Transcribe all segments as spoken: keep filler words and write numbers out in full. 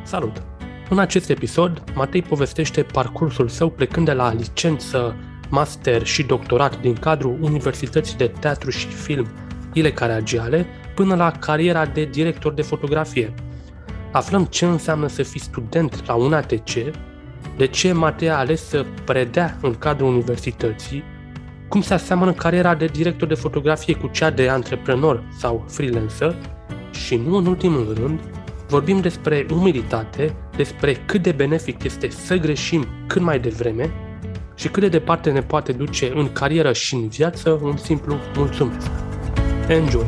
Salut! În acest episod, Matei povestește parcursul său plecând de la licență, master și doctorat din cadrul Universității de Teatru și Film Ile Caragiale până la cariera de director de fotografie. Aflăm ce înseamnă să fii student la U N A T C, de ce Matei a ales să predea în cadrul universității, cum se aseamănă cariera de director de fotografie cu cea de antreprenor sau freelancer și, nu în ultimul rând, vorbim despre umilitate, despre cât de benefic este să greșim cât mai devreme și cât de departe ne poate duce în carieră și în viață un simplu mulțumesc. Enjoy!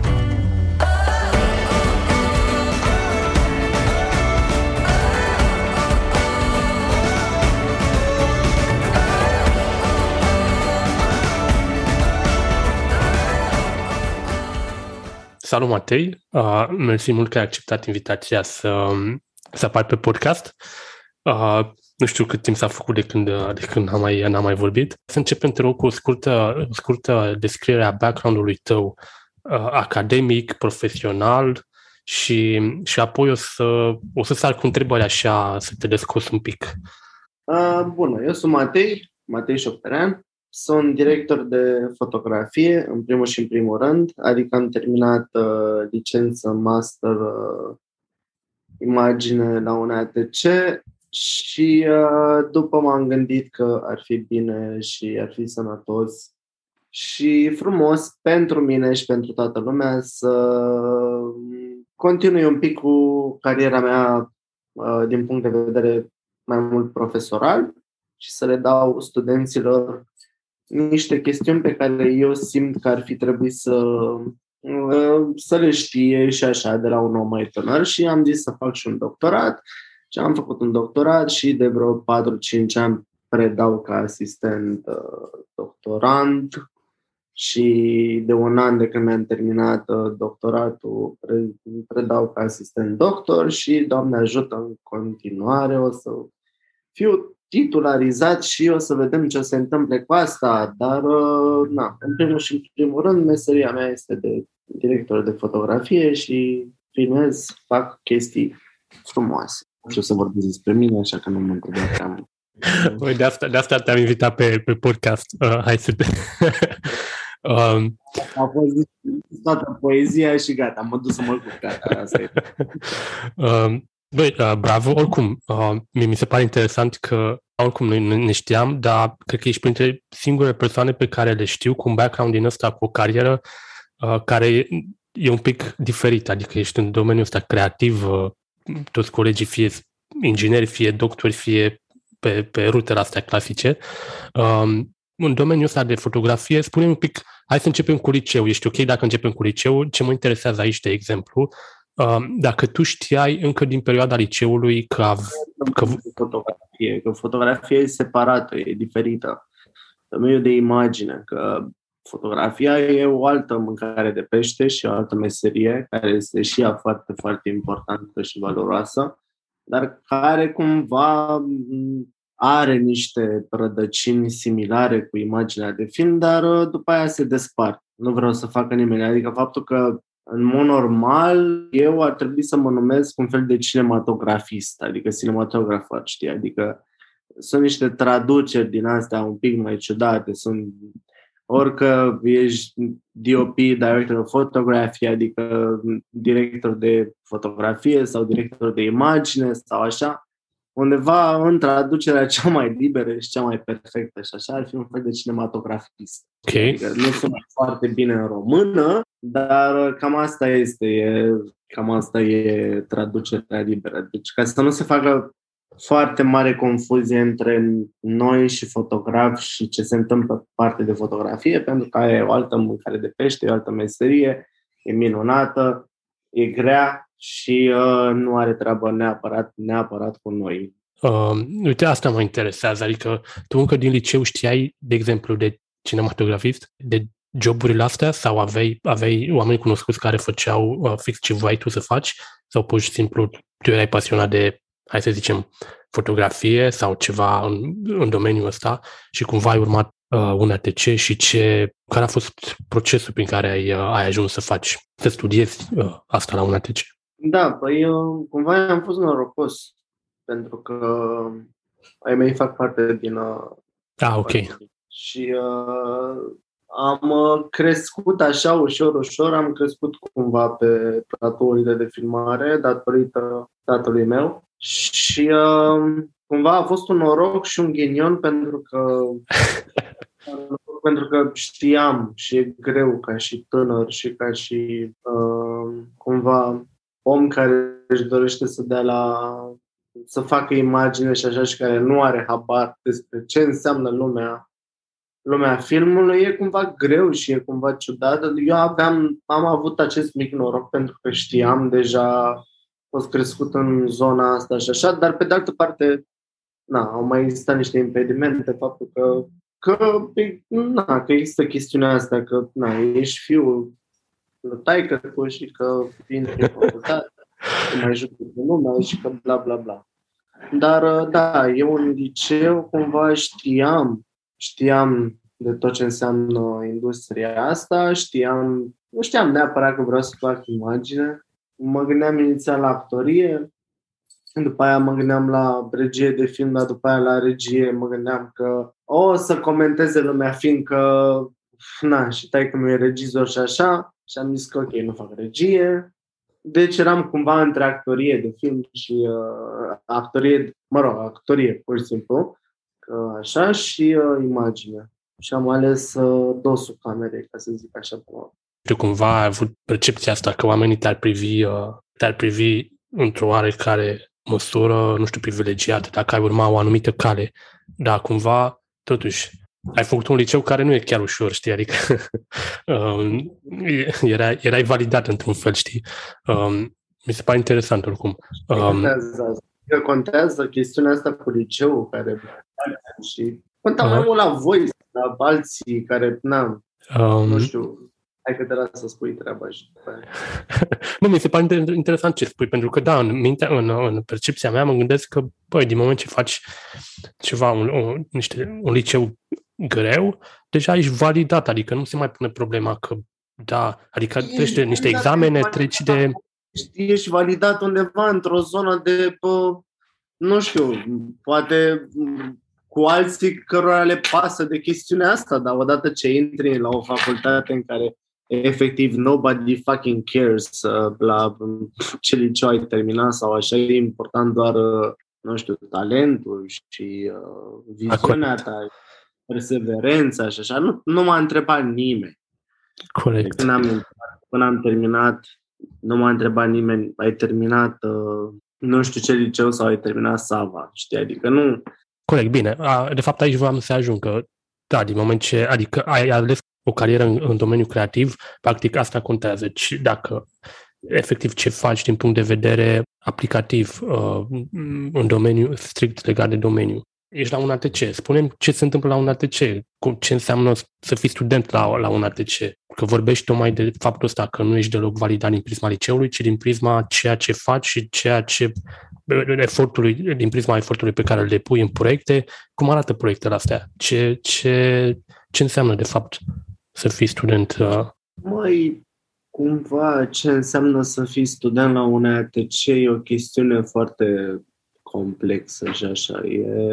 Salut, Matei! Uh, mersi mult că ai acceptat invitația să, să apar pe podcast. Uh, nu știu cât timp s-a făcut de când, de când n-am, mai, n-am mai vorbit. Să începem, te rog, cu o scurtă, o scurtă descriere a background-ului tău uh, academic, profesional și, și apoi o să, o să sar cu întrebări așa, să te descos un pic. Uh, bună, eu sunt Matei, Matei Șopterean. Sunt director de fotografie, în primul și în primul rând, adică am terminat uh, licență, master, uh, imagine la U N A T C și uh, după m-am gândit că ar fi bine și ar fi sănătos și frumos pentru mine și pentru toată lumea să continui un pic cu cariera mea uh, din punct de vedere mai mult profesoral și să le dau studenților niște chestiuni pe care eu simt că ar fi trebuit să, să le știe și așa de la un om mai tânăr și am zis să fac și un doctorat și am făcut un doctorat și de vreo patru-cinci ani predau ca asistent doctorand și de un an de când mi-am terminat doctoratul predau ca asistent doctor și Doamne ajută în continuare o să fiu titularizat și o să vedem ce se întâmple cu asta, dar na, în primul și în primul rând meseria mea este de director de fotografie și filmez, fac chestii frumoase. Nu știu să vorbesc despre mine, așa că nu mă întrebați prea mult. Păi de asta, de asta te-am invitat pe, pe podcast. Uh, hai să te... um... A fost toată poezia și gata, am dus să mă culc, gata, asta e. um... Băi, uh, bravo, oricum, uh, mie mi se pare interesant că, oricum, noi ne știam, dar cred că ești printre singure persoane pe care le știu cu un background din ăsta, cu o carieră uh, care e, e un pic diferită, adică ești în domeniul ăsta creativ, uh, toți colegii fie ingineri, fie doctori, fie pe, pe rutele astea clasice. Um, în domeniul ăsta de fotografie, spune-mi un pic, hai să începem cu liceu, ești ok dacă începem cu liceu, ce mă interesează aici, de exemplu, dacă tu știai încă din perioada liceului că... că... Fotografie, că fotografia e separată, e diferită. Domeniul de imagine, că fotografia e o altă mâncare de pește și o altă meserie, care este și ea foarte, foarte importantă și valoroasă, dar care cumva are niște rădăcini similare cu imaginea de film, dar după aia se despart. Nu vreau să facă nimeni. Adică faptul că în mod normal, eu ar trebui să mă numesc un fel de cinematografist, adică cinematografar, știi? Adică sunt niște traduceri din astea un pic mai ciudate. Sunt orică ești D O P, Director of Photography, adică director de fotografie sau director de imagine sau așa, undeva în traducerea cea mai liberă și cea mai perfectă și așa ar fi un fel de cinematografist. Okay. Adică nu sună foarte bine în română, dar cam asta este, e, cam asta e traducerea liberă. Deci ca să nu se facă foarte mare confuzie între noi și fotograf și ce se întâmplă pe partea de fotografie, pentru că e o altă mâncare de pește, e o altă meserie, e minunată, e grea și uh, nu are treabă neapărat, neapărat cu noi. Uh, uite, asta mă interesează, adică tu încă din liceu știai, de exemplu, de cinematografist, de joburile astea sau aveai, aveai oameni cunoscuți care făceau uh, fix ce voiai tu să faci sau pur și simplu tu erai pasionat de, hai să zicem, fotografie sau ceva în, în domeniul ăsta și cumva ai urmat uh, U N A T C și ce, care a fost procesul prin care ai, uh, ai ajuns să faci, să studiezi uh, asta la U N A T C? Da, păi eu cumva am fost norocos. pentru că ai mei fac parte din... Uh, ah, ok. Și uh, am uh, crescut așa, ușor, ușor, am crescut cumva pe platourile de filmare datorită tatălui meu și uh, cumva a fost un noroc și un ghinion pentru că pentru că știam și e greu ca și tânăr și ca și uh, cumva om care își dorește să dea la să facă imagine și așa și care nu are habar despre ce înseamnă lumea lumea filmului, e cumva greu și e cumva ciudat. Eu aveam, am avut acest mic noroc pentru că știam deja, am fost crescut în zona asta și așa, dar pe de altă parte, na, au mai existat niște impedimente, faptul că că, na, că există chestiunea asta, că na, ești fiul lui taică-tu și că vin pe facultate, că mai jucă pe lumea și că bla bla bla. Dar da, eu în liceu cumva știam Știam de tot ce înseamnă industria asta, știam, nu știam neapărat că vreau să fac imagine. Mă gândeam inițial la actorie, după aia mă gândeam la regie de film, dar după aia la regie mă gândeam că o să comenteze lumea fiindcă, na, și taică-miu e regizor și așa, și am zis că ok, nu fac regie. Deci eram cumva între actorie de film și uh, actorie, mă rog, actorie, pur și simplu. Așa și uh, imagine. Și am ales uh, dosul camerei, ca să zic așa. Tu cumva ai avut percepția asta că oamenii te-ar privi, uh, te-ar privi într-o oarecare măsură, nu știu, privilegiată, dacă ai urma o anumită cale. Dar cumva, totuși, ai făcut un liceu care nu e chiar ușor, știi? Adică um, era, erai validat într-un fel, știi? Um, mi se pare interesant oricum. Um, contează, că contează chestiunea asta cu liceu care și conta mai mult la voi, la alții care, na, um, nu știu, hai că te las să spui treaba și nu, mi se pare interesant ce spui, pentru că da, în mintea, în, în percepția mea mă gândesc că, băi, din moment ce faci ceva, un, un, niște, un liceu greu, deja ești validat, adică nu se mai pune problema că, da, adică ești treci de niște examene, treci de... Ești validat undeva într-o zonă de, pă, nu știu, poate cu alții cărora le pasă de chestiunea asta, dar odată ce intri la o facultate în care efectiv nobody fucking cares uh, la ce liceu ai terminat sau așa, e important doar, uh, nu știu, talentul și uh, viziunea ta, perseverența și așa, nu, nu m-a întrebat nimeni. Corect. Când am, până am terminat, nu m-a întrebat nimeni, ai terminat uh, nu știu ce liceu sau ai terminat Sava, știi, adică nu... Corect, bine. De fapt, aici vreau să ajung că, da, din moment ce, adică ai ales o carieră în, în domeniul creativ, practic asta contează. Dacă efectiv ce faci din punct de vedere aplicativ uh, în domeniu strict legat de domeniu. Ești la un A T C. Spune-mi ce se întâmplă la un A T C, ce înseamnă să fii student la, la un A T C. Că vorbești tocmai de faptul ăsta că nu ești deloc validat din prisma liceului, ci din prisma ceea ce faci și ceea ce efortului, din prisma efortului pe care îl depui în proiecte. Cum arată proiectele astea? Ce, ce, ce înseamnă de fapt să fii student? Măi, cumva ce înseamnă să fii student la un A T C e o chestiune foarte complexă și așa. E,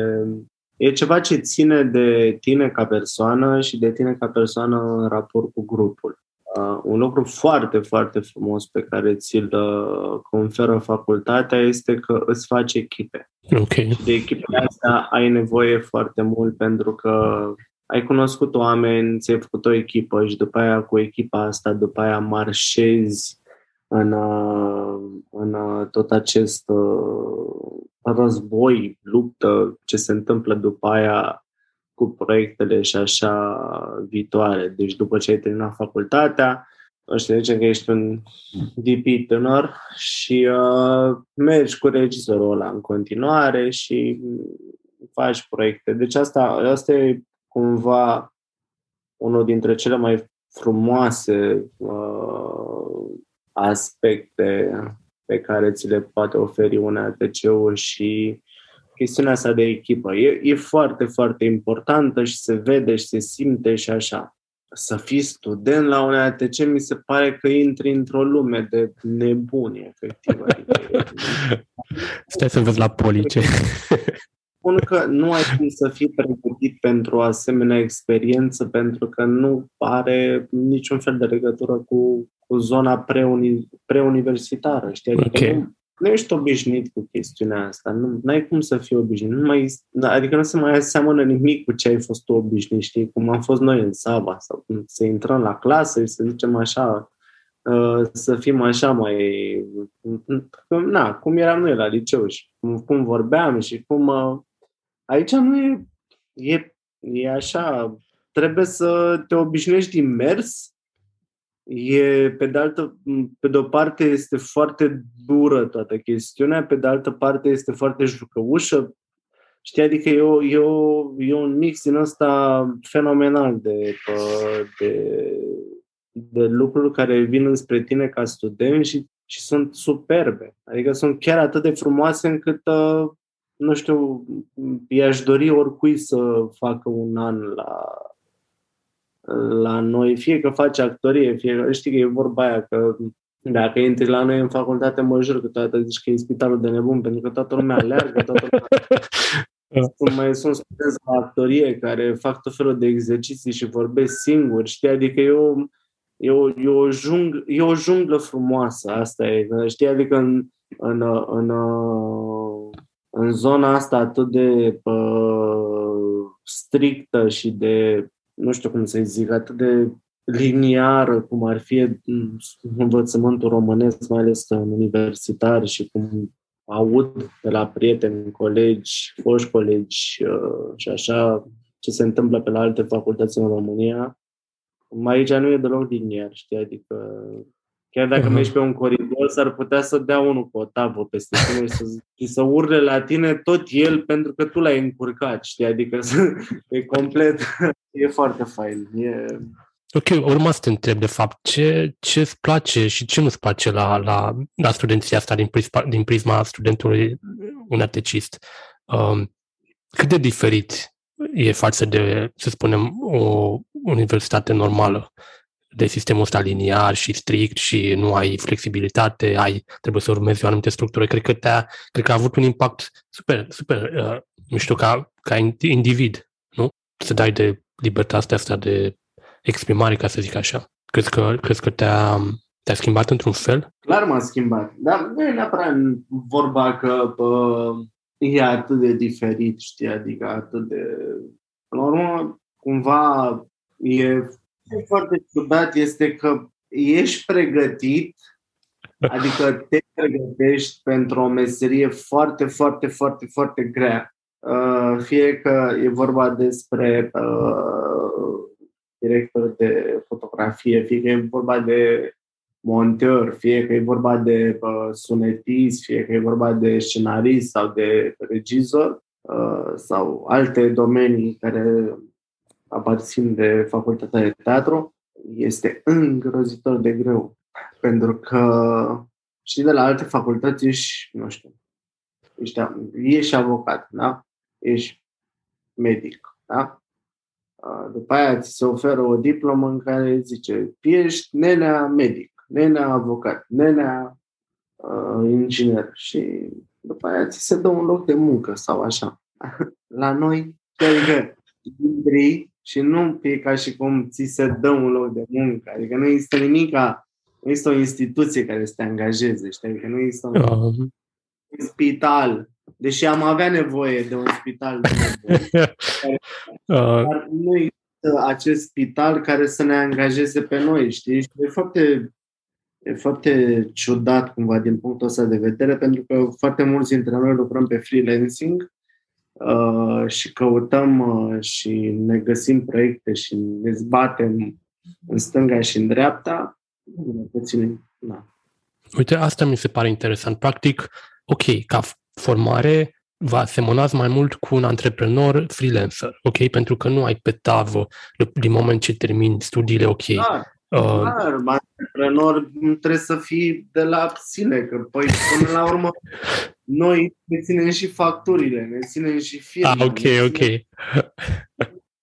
e ceva ce ține de tine ca persoană și de tine ca persoană în raport cu grupul. Uh, un lucru foarte, foarte frumos pe care ți-l uh, conferă facultatea este că îți faci echipe. Okay. Și de echipele astea ai nevoie foarte mult pentru că ai cunoscut oameni, ți-ai făcut o echipă și după aia cu echipa asta, după aia marșezi în, în tot acest război, luptă, ce se întâmplă după aia cu proiectele și așa viitoare. Deci după ce ai terminat facultatea, ăștia zice că ești un D P tânăr și uh, mergi cu regizorul ăla în continuare și faci proiecte. Deci asta, asta e cumva unul dintre cele mai frumoase uh, aspecte pe care ți le poate oferi un A T C-ul și chestiunea asta de echipă. E, e foarte, foarte importantă și se vede și se simte și așa. să fii student la un A T C mi se pare că intri într-o lume de nebuni, efectiv. Adică, stai să vezi la Police. Spun că nu ai cum să fii pregătit pentru o asemenea experiență, pentru că nu are niciun fel de legătură cu, cu zona preuni, preuniversitară. Știi? Adică Okay. nu, nu ești obișnuit cu chestiunea asta. Nu ai cum să fii obișnuit. Nu mai, adică nu se mai seamănă nimic cu ce ai fost tu obișnuit. Știi? Cum am fost noi în Saba. Sau când să intrăm la clasă și să zicem așa, să fim așa mai... Na, cum eram noi la liceu și cum, cum vorbeam și cum... Aici nu e, e, e așa, trebuie să te obișnuiești din mers, e, pe de altă, pe de o parte este foarte dură toată chestiunea, pe de altă parte este foarte jucăușă, știi, adică e, o, e, o, e un mix din ăsta fenomenal de, de, de lucruri care vin înspre tine ca student și, și sunt superbe, adică sunt chiar atât de frumoase încât... nu știu, i-aș dori oricui să facă un an la, la noi, fie că face actorie, fie că știi că e vorba aia că dacă intri la noi în facultate, mă jur că toată zici că e spitalul de nebun, pentru că toată lumea aleargă, toată lumea... Sunt, mai sunt studenți la actorie care fac tot felul de exerciții și vorbesc singuri, știi, adică e o, e o, e o, jung, e o junglă frumoasă, asta e, știi, adică în, în, în, în în zona asta atât de uh, strictă și de, nu știu cum să zic, atât de liniară, cum ar fi învățământul românesc, mai ales în universitar și cum aud de la prieteni, colegi, foști colegi uh, și așa, ce se întâmplă pe la alte facultăți în România, mai aici nu e deloc liniar, știi, adică chiar dacă uh-huh. mergi pe un coridor, s-ar putea să dea unul cu o tavă peste tine și să, și să urle la tine tot el pentru că tu l-ai încurcat, știi? Adică e complet, e foarte fain. E... Ok, urma să te întreb, de fapt, ce îți place și ce nu-ți place la, la, la studenția asta din prisma, din prisma studentului unartecist? Um, cât de diferit e față de, să spunem, o universitate normală? De sistemul ăsta liniar și strict și nu ai flexibilitate, ai, trebuie să urmezi o anumită structură. Cred că, te-a, cred că a avut un impact super, super uh, mișto ca, ca individ, nu? Să dai de libertatea asta de exprimare, ca să zic așa. Crezi că, crezi că te-a, te-a schimbat într-un fel? Clar m-a schimbat, dar nu e neapărat vorba că bă, e atât de diferit, știi, adică atât de... La urmă, cumva, e foarte ciudat este că ești pregătit, adică te pregătești pentru o meserie foarte, foarte, foarte, foarte grea. Fie că e vorba despre uh, director de fotografie, fie că e vorba de monteur, fie că e vorba de uh, sunetist, fie că e vorba de scenarist sau de regizor uh, sau alte domenii care aparțin de facultatea de teatru, este îngrozitor de greu. Pentru că și de la alte facultăți ești, nu știu, ești, ești avocat, da? Ești medic, da? După aia ți se oferă o diplomă în care zice, ești nenea medic, nenea avocat, nenea uh, inginer și după aia ți se dă un loc de muncă sau așa. La noi, adică, și nu e ca și cum ți se dă un loc de muncă. Adică nu există nimic, nu există o instituție care să te angajeze, știi? Adică nu există un uh. spital. Deși am avea nevoie de un spital. De uh. Dar nu există acest spital care să ne angajeze pe noi, știi? Și e foarte, e foarte ciudat cumva din punctul ăsta de vedere, pentru că foarte mulți dintre noi lucrăm pe freelancing Uh, și căutăm uh, și ne găsim proiecte și ne zbatem în stânga și în dreapta. Puțin, da. Uite, asta mi se pare interesant. Practic, ok, ca formare vă asemănați mai mult cu un antreprenor freelancer, ok? Pentru că nu ai pe tavă din moment ce termini studiile, ok. Clar, uh, clar, antreprenor trebuie să fii de la sine, că păi până la urmă noi ne ținem și facturile, ne ținem și firme. Ah, ok, ok.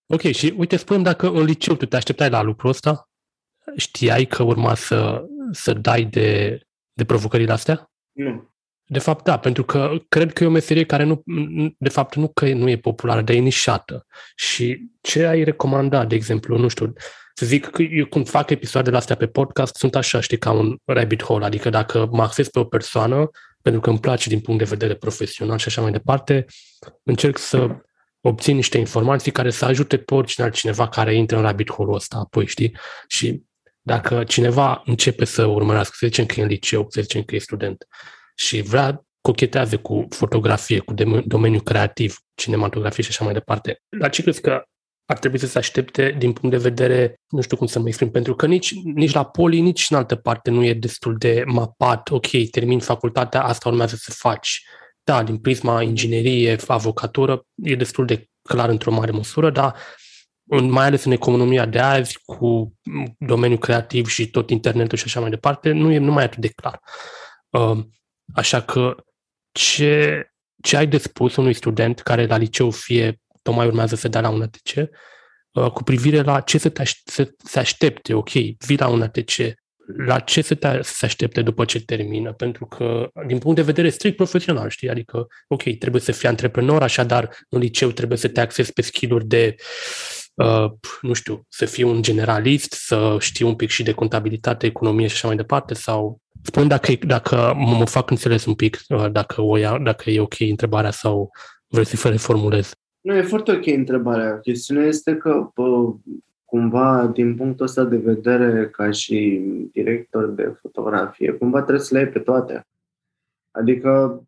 Ok, și uite, spune dacă în liceu tu te așteptai la lucrul ăsta? Știai că urma să, să dai de, de provocările astea? Nu. De fapt, da, pentru că cred că e o meserie care nu, de fapt, nu că nu e populară, dar e nișată. Și ce ai recomanda, de exemplu, nu știu, să zic că eu când fac episoadele astea pe podcast, sunt așa, știi, ca un rabbit hole, adică dacă mă acces pe o persoană, pentru că îmi place din punct de vedere profesional și așa mai departe, încerc să obțin niște informații care să ajute pe oricine altcineva care intră în rabbit hole-ul ăsta, apoi, știi? Și dacă cineva începe să urmărească, să zicem că e în liceu, să zicem că e student, și vrea, cochetează cu fotografie, cu domeniul creativ, cinematografie și așa mai departe. La ce crezi că ar trebui să se aștepte din punct de vedere, nu știu cum să mă exprim, pentru că nici, nici la poli, nici în altă parte nu e destul de mapat, ok, termin facultatea, asta urmează să faci. Da, din prisma inginerie, avocatură, e destul de clar într-o mare măsură, dar mai ales în economia de azi, cu domeniul creativ și tot internetul și așa mai departe, nu e numai atât de clar. Uh, Așa că ce, ce ai de spus unui student care la liceu fie tocmai urmează să dea la un A T C uh, cu privire la ce să, te aș- să se aștepte, ok, vii la un A T C, la ce să, te, să se aștepte după ce termină, pentru că din punct de vedere strict profesional, știi, adică, ok, trebuie să fii antreprenor, așadar în liceu trebuie să te axezi pe skill-uri de Uh, nu știu, să fii un generalist, să știi un pic și de contabilitate, economie și așa mai departe, sau spun dacă, dacă mă fac înțeles un pic, uh, dacă, o ia, dacă e ok întrebarea sau vrei să reformulez. Nu, e foarte ok întrebarea. Chestiunea este că, pă, cumva, din punctul ăsta de vedere, ca și director de fotografie, cumva trebuie să le ai pe toate. Adică,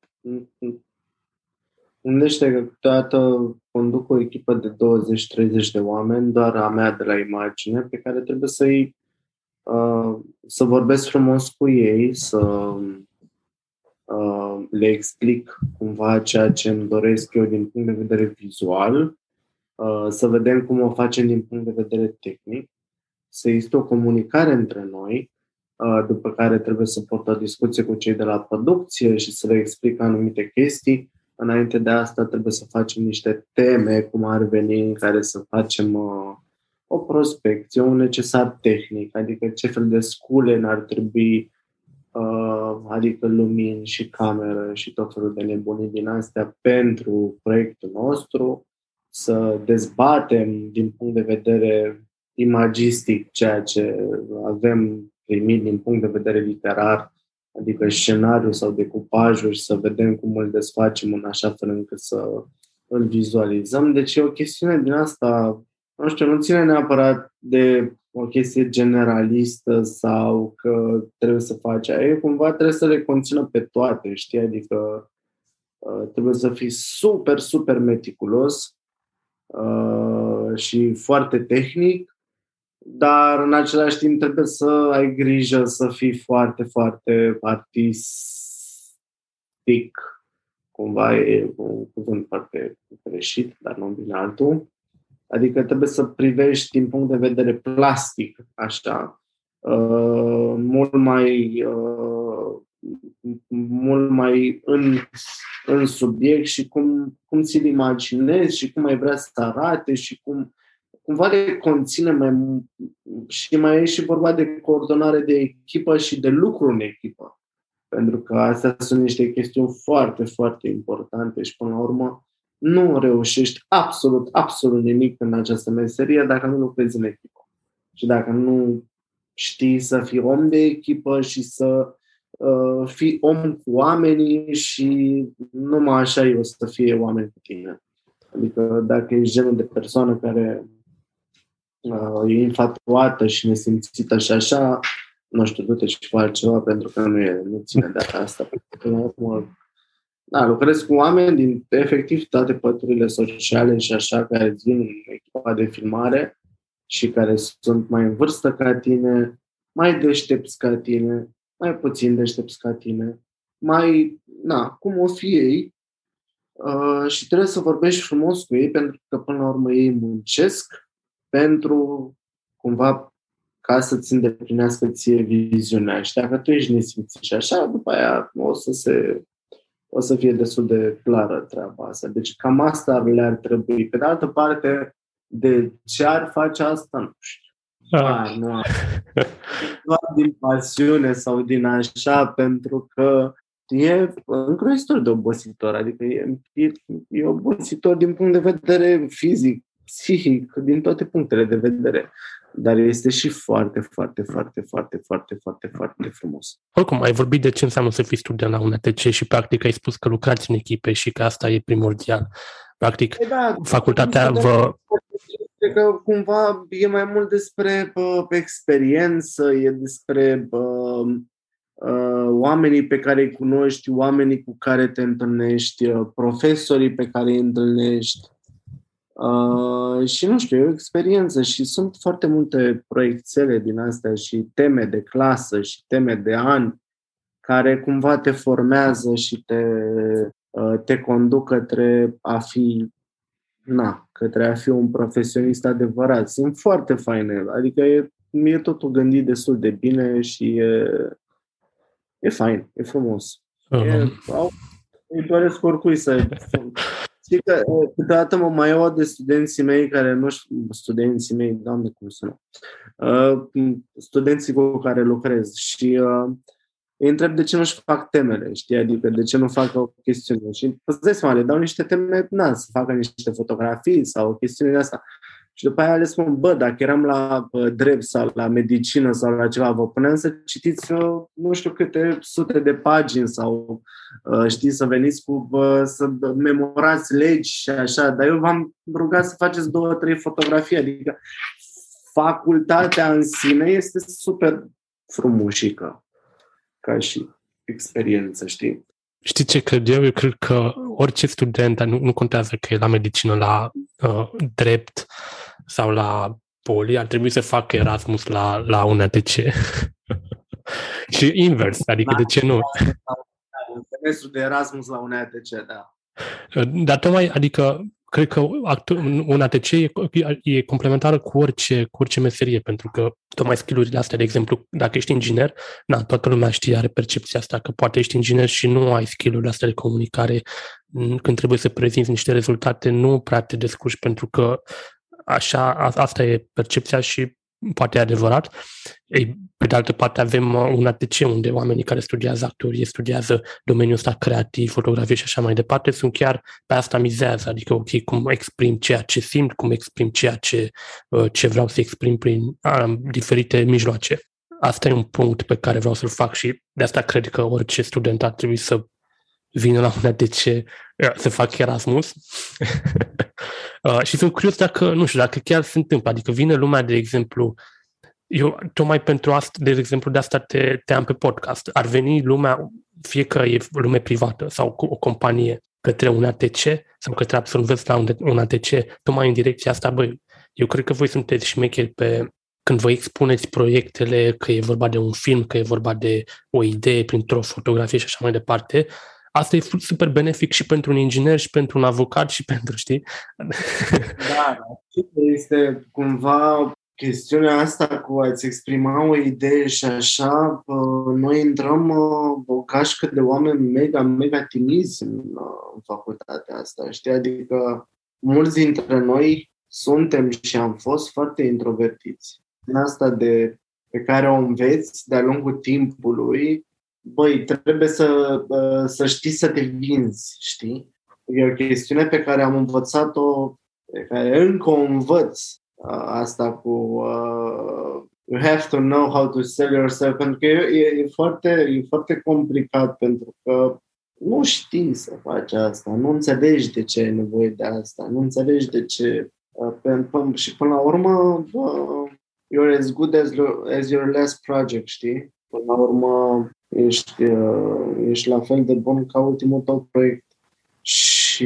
gândește că câteodată conduc o echipă de douăzeci treizeci de oameni, doar a mea de la imagine, pe care trebuie să-i uh, să vorbesc frumos cu ei, să uh, le explic cumva ceea ce îmi doresc eu din punct de vedere vizual, uh, să vedem cum o facem din punct de vedere tehnic, să există o comunicare între noi, uh, după care trebuie să port o discuție cu cei de la producție și să le explic anumite chestii. Înainte de asta trebuie să facem niște teme, cum ar veni, în care să facem uh, o prospecție, un necesar tehnic, adică ce fel de scule n-ar trebui, uh, adică lumini și cameră și tot felul de nebunii din astea pentru proiectul nostru, să dezbatem din punct de vedere imagistic ceea ce avem primit din punct de vedere literar, adică scenariul sau decupajul și să vedem cum îl desfacem în așa fel încât să îl vizualizăm. Deci e o chestiune din asta, nu știu, nu ține neapărat de o chestie generalistă sau că trebuie să faci aia. Cumva trebuie să le conțină pe toate, știi? Adică uh, trebuie să fii super, super meticulos uh, și foarte tehnic, dar în același timp trebuie să ai grijă să fii foarte, foarte artistic. Cumva e un cuvânt foarte greșit, dar nu vine altul. Adică trebuie să privești din punct de vedere plastic, așa, uh, mult mai uh, mult mai în, în subiect și cum, cum ți-l imaginezi și cum ai vrea să arate și cum cumva de conține mai și mai e și vorba de coordonare de echipă și de lucru în echipă. Pentru că astea sunt niște chestiuni foarte, foarte importante și până la urmă nu reușești absolut, absolut nimic în această meserie dacă nu lucrezi în echipă. Și dacă nu știi să fii om de echipă și să uh, fii om cu oamenii și numai așa e o să fie oameni cu tine. Adică dacă ești genul de persoană care uh, e infatuată și nesimțită și așa, nu știu, du-te și fă altceva pentru că nu, e, nu ține de asta. Pentru că, da, lucrez cu oameni din efectiv toate păturile sociale și așa, care îți vin în echipa de filmare și care sunt mai în vârstă ca tine, mai deștepți ca tine, mai puțin deștepți ca tine, mai, na, cum o fi ei, uh, și trebuie să vorbești frumos cu ei pentru că până la urmă ei muncesc pentru cumva ca să-ți îndeplinească ție viziunea. Și dacă tu ești nesimțit și așa, după aia o să se o să fie destul de clară treaba asta. Deci cam asta le-ar trebui. Pe de altă parte, De ce ar face asta? Nu știu. Ah, nu am. Doar din pasiune sau din așa, pentru că e îngrozitor de obositor. Adică e, e, e obositor din punct de vedere fizic, psihic, din toate punctele de vedere. Dar este și foarte, foarte, foarte, foarte, foarte, foarte, foarte frumos. Oricum, ai vorbit de ce înseamnă să fii student la un A T C și practic ai spus că lucrați în echipe și că asta e primordial. Practic, e da, facultatea vă... Cred că cumva e mai mult despre uh, experiență, e despre uh, uh, oamenii pe care îi cunoști, oamenii cu care te întâlnești, uh, profesorii pe care îi întâlnești. Uh, și nu știu, e o experiență și sunt foarte multe proiectele din astea și teme de clasă și teme de an care cumva te formează și te, uh, te conduc către a fi na, către a fi un profesionist adevărat. Sunt foarte faine, adică e, e totul gândit destul de bine și e, e fain, e frumos. Uh-huh. E, au, îi doresc oricui să... Știi că câteodată mă mai iau de studenții mei care nu știu, studenții mei, doamne cum sună, uh, studenții cu care lucrez și uh, îi întreb de ce nu-și fac temele, știi, adică de ce nu fac o chestiune. Și îți dai seama, le dau niște teme, na, să facă niște fotografii sau o chestiune de asta. Și după aia le spun, bă, dacă eram la uh, drept sau la medicină sau la ceva, vă puneam să citiți uh, nu știu câte sute de pagini sau uh, știi, să veniți cu, uh, să memorați legi și așa, dar eu v-am rugat să faceți două, trei fotografii, adică facultatea în sine este super frumușică ca și experiență, știi? Știi ce cred eu? Eu cred că orice student, nu, nu contează că e la medicină, la uh, drept sau la poli, ar trebui să facă Erasmus la, la un A T C. Și invers, adică da, de ce nu? Un semestru de Erasmus la un A T C, da. Dar tocmai, adică, cred că un A T C e, e complementară cu orice, cu orice meserie, pentru că tocmai skill-urile astea, de exemplu, dacă ești inginer, na, toată lumea știe, are percepția asta, că poate ești inginer și nu ai skill-urile astea de comunicare, când trebuie să prezinți niște rezultate, nu prea te descurci, pentru că așa, asta e percepția și poate e adevărat. Ei, pe de altă parte avem un A T C unde oamenii care studiază actorie, studiază domeniul ăsta creativ, fotografie și așa mai departe, sunt chiar pe asta mizează, adică ok, cum exprim ceea ce simt, cum exprim ceea ce, ce vreau să exprim prin uh, diferite mijloace. Asta e un punct pe care vreau să-l fac și de asta cred că orice student ar trebui să vină la un A T C să fac Erasmus. uh, și sunt curios dacă, nu știu, dacă chiar se întâmplă. Adică vine lumea, de exemplu, eu tocmai pentru asta, de exemplu, de asta te, te am pe podcast. Ar veni lumea, fie că e lume privată sau o companie, către un A T C sau către absolvenți la un, un A T C, tocmai în direcția asta, băi, eu cred că voi sunteți șmecheri pe când vă expuneți proiectele, că e vorba de un film, că e vorba de o idee printr-o fotografie și așa mai departe. Asta e super benefic și pentru un inginer și pentru un avocat și pentru, știi? Da, este cumva chestiunea asta cu a-ți exprima o idee și așa, noi intrăm o gașcă de oameni mega, mega timizi în, în facultatea asta, știi? Adică mulți dintre noi suntem și am fost foarte introvertiți. În asta de, pe care o înveți de-a lungul timpului, băi, trebuie să, să știi să te vinzi, știi? E o chestiune pe care am învățat-o, pe care încă o învăț, asta cu uh, you have to know how to sell yourself, pentru că e, e, foarte, e foarte complicat, pentru că nu știi să faci asta, nu înțelegi de ce ai nevoie de asta, nu înțelegi de ce. Uh, pe, pe, și până la urmă, uh, you're as good as, as your last project, știi? Până la urmă, ești, uh, ești la fel de bun ca ultimul tău proiect. Și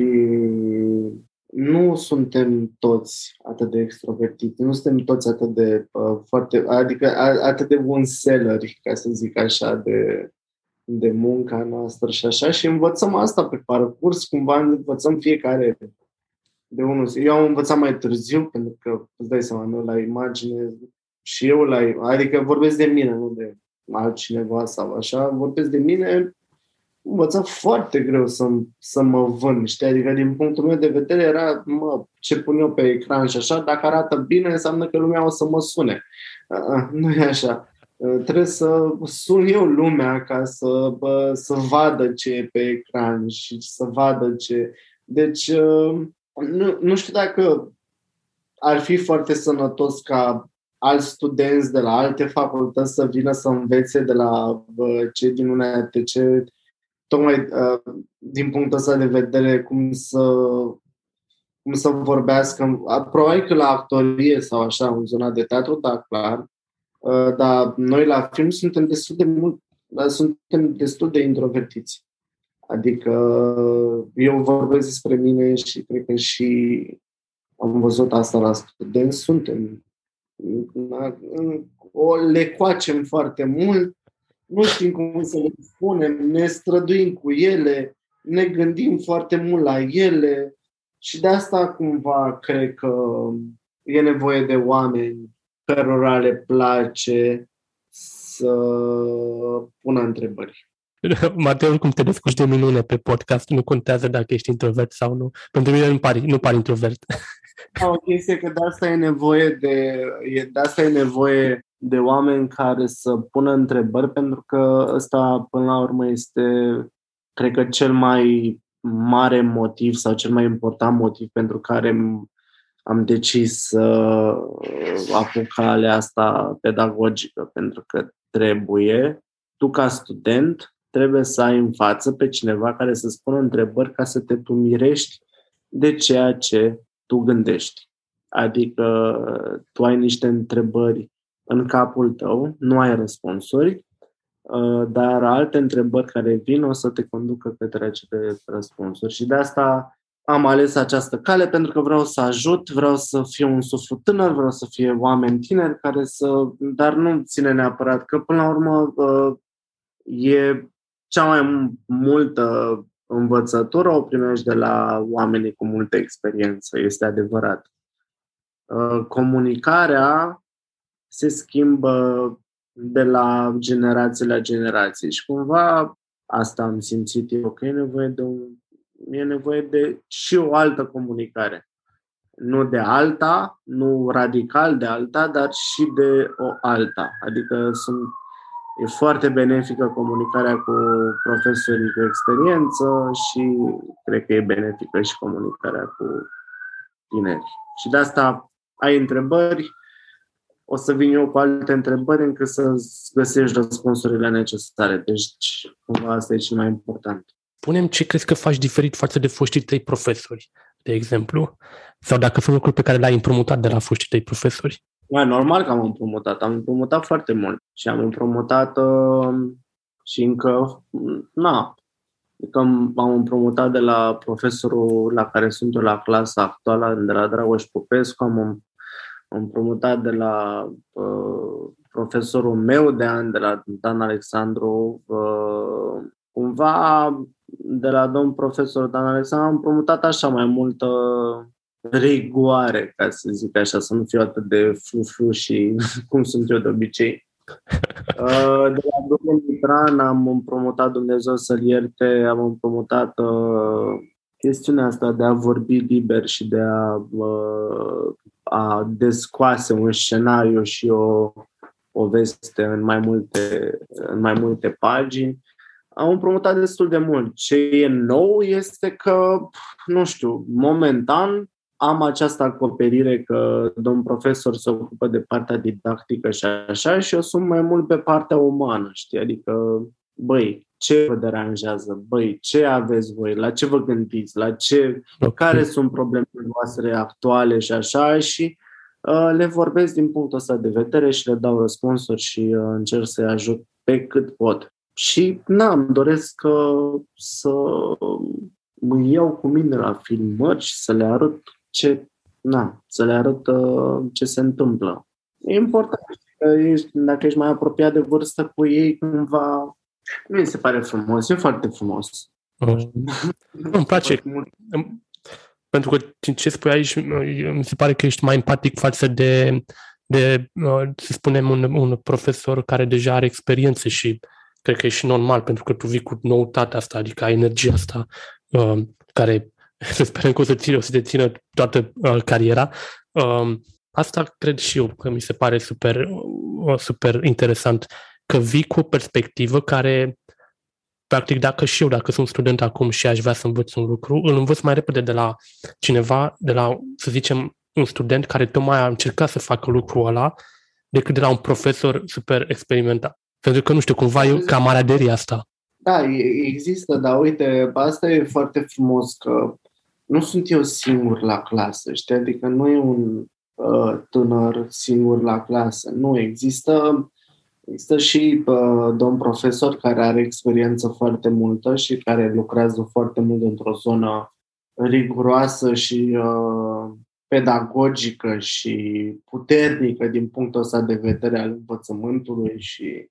nu suntem toți atât de extrovertiți, nu suntem toți atât de uh, foarte, adică a, atât de buni selleri, ca să zic așa, de, de munca noastră și așa. Și învățăm asta pe parcurs, cumva învățăm fiecare de unul. Eu am învățat mai târziu, pentru că, îți dai seama, nu, la imagine și eu la, adică vorbesc de mine, nu de altcineva sau așa, vorbesc de mine. învăța foarte greu să, să mă vând, știi? Adică din punctul meu de vedere era, mă, ce pun eu pe ecran și așa, dacă arată bine înseamnă că lumea o să mă sune. Uh, nu e așa. Uh, trebuie să sun eu lumea ca să, bă, să vadă ce e pe ecran și să vadă ce... Deci, uh, nu, nu știu dacă ar fi foarte sănătos ca alți studenți de la alte facultăți să vină să învețe de la bă, cei din U N A T C, tocmai uh, din punctul ăsta de vedere, cum să, cum să vorbească. Probabil că la actorie sau așa, în zona de teatru, da, clar, uh, dar noi la film suntem destul de mult, suntem destul de introvertiți. Adică eu vorbesc despre mine și cred că și am văzut asta la studenți, suntem o le coacem foarte mult, nu știm cum să le spunem, ne străduim cu ele, ne gândim foarte mult la ele și de asta cumva cred că e nevoie de oameni cărora le place să pună întrebări. Matei, oricum te descurci de minune pe podcast, nu contează dacă ești introvert sau nu. Pentru mine nu pari, nu pari introvert. Da, o chestie că de asta e nevoie de, de asta e nevoie de oameni care să pună întrebări, pentru că ăsta până la urmă este, cred că cel mai mare motiv sau cel mai important motiv pentru care am decis să apuc calea asta pedagogică, pentru că trebuie, tu ca student, trebuie să ai în față pe cineva care să spună întrebări ca să te tumirești de ceea ce tu gândești. Adică tu ai niște întrebări în capul tău, nu ai răspunsuri, dar alte întrebări care vin o să te conducă către acele răspunsuri. Și de asta am ales această cale, pentru că vreau să ajut, vreau să fiu un suflu tânăr, vreau să fie oameni tineri care să... Dar nu ține neapărat, că până la urmă e cea mai multă învățătură o primești de la oamenii cu multă experiență, este adevărat. Comunicarea se schimbă de la generație la generație și cumva asta am simțit eu, că e nevoie de, un, e nevoie de și o altă comunicare. Nu de alta, nu radical de alta, dar și de o alta. Adică sunt E foarte benefică comunicarea cu profesorii cu experiență și cred că e benefică și comunicarea cu tineri. Și de asta ai întrebări, o să vin eu cu alte întrebări încât să găsești răspunsurile necesare. Deci, cumva, asta e cel mai important. Spune-mi ce crezi că faci diferit față de foștii tăi profesori, de exemplu, sau dacă sunt lucruri pe care le-ai împrumutat de la foștii tăi profesori. Mai normal că am împrumutat. Am împrumutat foarte mult și am împrumutat uh, și încă, na, adică am împrumutat de la profesorul la care sunt eu la clasa actuală, de la Dragoș Popescu, am împrumutat de la uh, profesorul meu de an, de la Dan Alexandru, uh, cumva de la domn profesor Dan Alexandru am împrumutat așa mai multă rigoare, ca să zic așa, să nu fiu atât de flu-flu și cum sunt eu de obicei. De la domnul Mitran am împrumutat, Dumnezeu să-l ierte, am împrumutat uh, chestiunea asta de a vorbi liber și de a, uh, a descoase un scenariu și o, o veste în mai multe, în mai multe pagini. Am împrumutat destul de mult. Ce e nou este că, nu știu, momentan am această acoperire că domn profesor se ocupă de partea didactică și așa și eu sunt mai mult pe partea umană, știi? Adică, băi, ce vă deranjează? Băi, ce aveți voi? La ce vă gândiți? La ce, okay. Care sunt problemele voastre actuale și așa și uh, le vorbesc din punctul ăsta de vedere și le dau răspunsuri și uh, încerc să-i ajut pe cât pot. Și, na, îmi doresc uh, să mă iau cu mine la filmări și să le arăt ce, na, să le arăt uh, ce se întâmplă. E important că ești, dacă ești mai apropiat de vârstă cu ei, cumva, nu mi se pare frumos, e foarte frumos. Mm. Îmi place, pentru că ce spui aici, mi se pare că ești mai empatic față de, de să spunem, un, un profesor care deja are experiență și cred că e și normal, pentru că tu vii cu noutatea asta, adică ai energia asta uh, care să sperăm că o să, ține, o să te țină toată uh, cariera. Uh, asta cred și eu că mi se pare super, uh, super interesant, că vii cu o perspectivă care, practic, dacă și eu, dacă sunt student acum și aș vrea să învăț un lucru, îl învăț mai repede de la cineva, de la, să zicem, un student care tocmai a încercat să facă lucrul ăla, decât de la un profesor super experimentat. Pentru că, nu știu, cumva e camaraderia asta. Da, există, dar uite, asta e foarte frumos, că nu sunt eu singur la clasă, știi? Adică nu e un uh, tânăr singur la clasă. Nu, există, există și uh, domn profesor care are experiență foarte multă și care lucrează foarte mult într-o zonă riguroasă și uh, pedagogică și puternică din punctul ăsta de vedere al învățământului și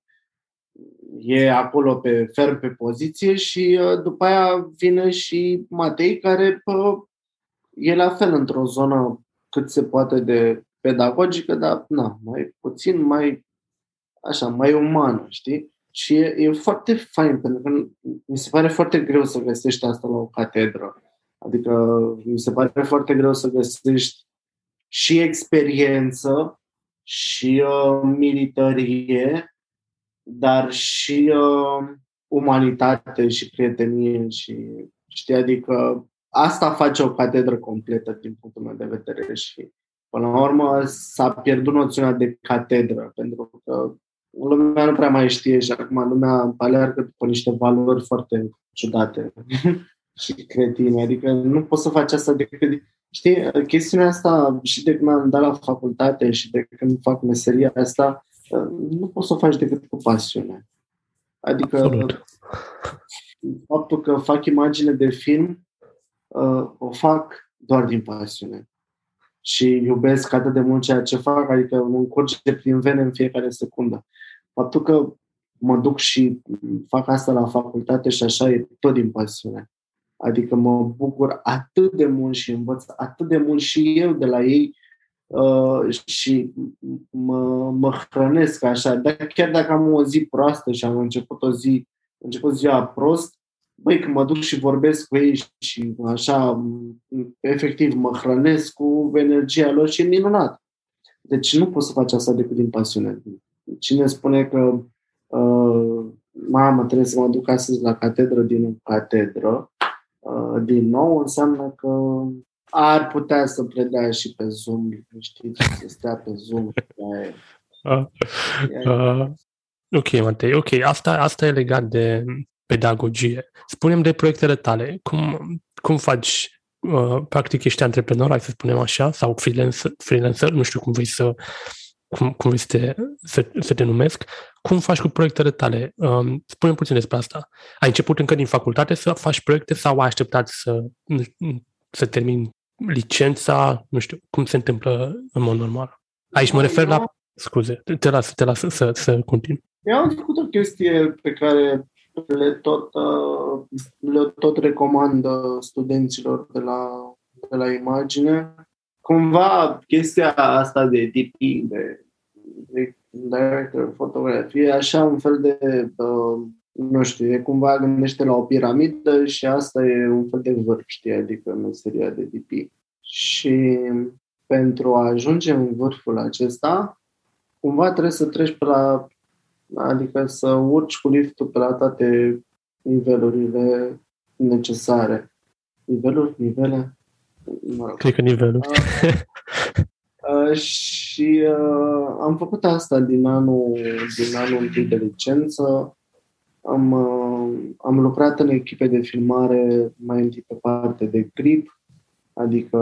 e acolo pe ferm pe poziție și uh, după aia vine și Matei care uh, e la fel într-o zonă cât se poate de pedagogică, dar na, mai puțin, mai așa, mai umană, știi? Și e, e foarte fain, pentru că mi se pare foarte greu să găsești asta la o catedră. Adică mi se pare foarte greu să găsești și experiență și uh, militarie, dar și uh, umanitate și prietenie și, știi, adică asta face o catedră completă din punctul meu de vedere și până la urmă s-a pierdut noțiunea de catedră, pentru că lumea nu prea mai știe și acum lumea aleargă după niște valori foarte ciudate și cretine, adică nu poți să faci asta decât, știi, chestiunea asta și de când am dat la facultate și de când fac meseria asta, nu poți să o faci decât cu pasiune. Adică Absolut. Faptul că fac imagine de film, uh, o fac doar din pasiune. Și iubesc atât de mult ceea ce fac, adică mă încurge prin vene în fiecare secundă. Faptul că mă duc și fac asta la facultate și așa e tot din pasiune. Adică mă bucur atât de mult și învăț atât de mult și eu de la ei uh, și mă, mă hrănesc așa. Dar chiar dacă am o zi proastă și am început o zi, am început ziua prost, băi, când mă duc și vorbesc cu ei și așa, efectiv, mă hrănesc cu energia lor și e minunat. Deci nu poți să faci asta decât din pasiune. Cine spune că uh, mamă, trebuie să mă duc astăzi la catedră din catedră, uh, din nou, înseamnă că ar putea să predea și pe Zoom, știi, să stea pe Zoom. Uh, uh, ok, Matei, ok, asta, asta e legat de pedagogie. Spune-mi de proiectele tale. Cum, cum faci, uh, practic ești antreprenor, hai să spunem așa, sau freelancer, freelancer nu știu cum vrei să, cum, cum vrei să, te, să, să te numesc. Cum faci cu proiectele tale? Um, spune-mi puțin despre asta. Ai început încă din facultate să faci proiecte sau ai așteptat să, să termini licența? Nu știu, cum se întâmplă în mod normal? Aici mă refer la... Scuze, te las, te las să, să, să continui. Eu am făcut o chestie pe care le tot, le tot recomand studenților de la, de la imagine. Cumva chestia asta de D P, de, de director fotografie, așa un fel de, uh, nu știu, e cumva gândește la o piramidă și asta e un fel de vârf, știi, adică meseria de D P. Și pentru a ajunge în vârful acesta, cumva trebuie să treci pe la, adică să urci cu liftul pe la toate nivelurile necesare. Niveluri? Nivele? Mă rog. Cred că niveluri. Uh, uh, și uh, am făcut asta din anul, din anul întâi de licență. Am, uh, am lucrat în echipe de filmare mai întâi pe parte de grip, adică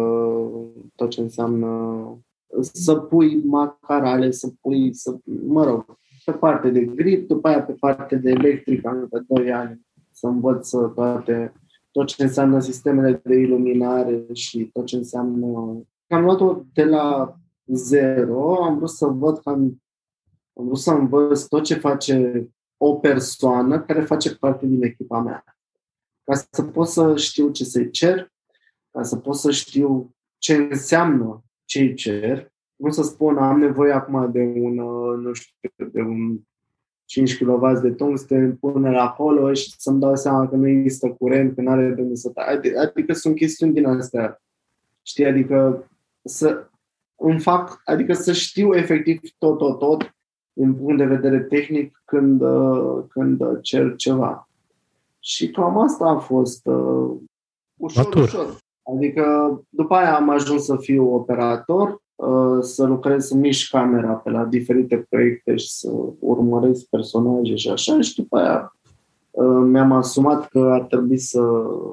tot ce înseamnă să pui macarale, să pui, să, mă rog, pe parte de grip, după aia pe parte de electric, am de doi ani să învăț toate, tot ce înseamnă sistemele de iluminare și tot ce înseamnă... Am luat-o de la zero, am vrut să văd că am, am vrut să învăț tot ce face o persoană care face parte din echipa mea. Ca să pot să știu ce să-i cer, ca să pot să știu ce înseamnă ce-i cer, nu să spun am nevoie acum de un, nu știu, de un cinci kilowați de tungsten, pune acolo și să-mi dau seama că nu există curent, că nu are de unde să tai. Adică sunt chestiuni din astea. Știi? Adică să îmi fac, adică să știu efectiv tot, tot, tot din punct de vedere tehnic când, când cer ceva. Și cam asta a fost uh, ușor, Matur. ușor. Adică după aia am ajuns să fiu operator, uh, să lucrez, să mișc camera pe la diferite proiecte și să urmăresc personaje și așa. Și după aia uh, mi-am asumat că ar trebui să,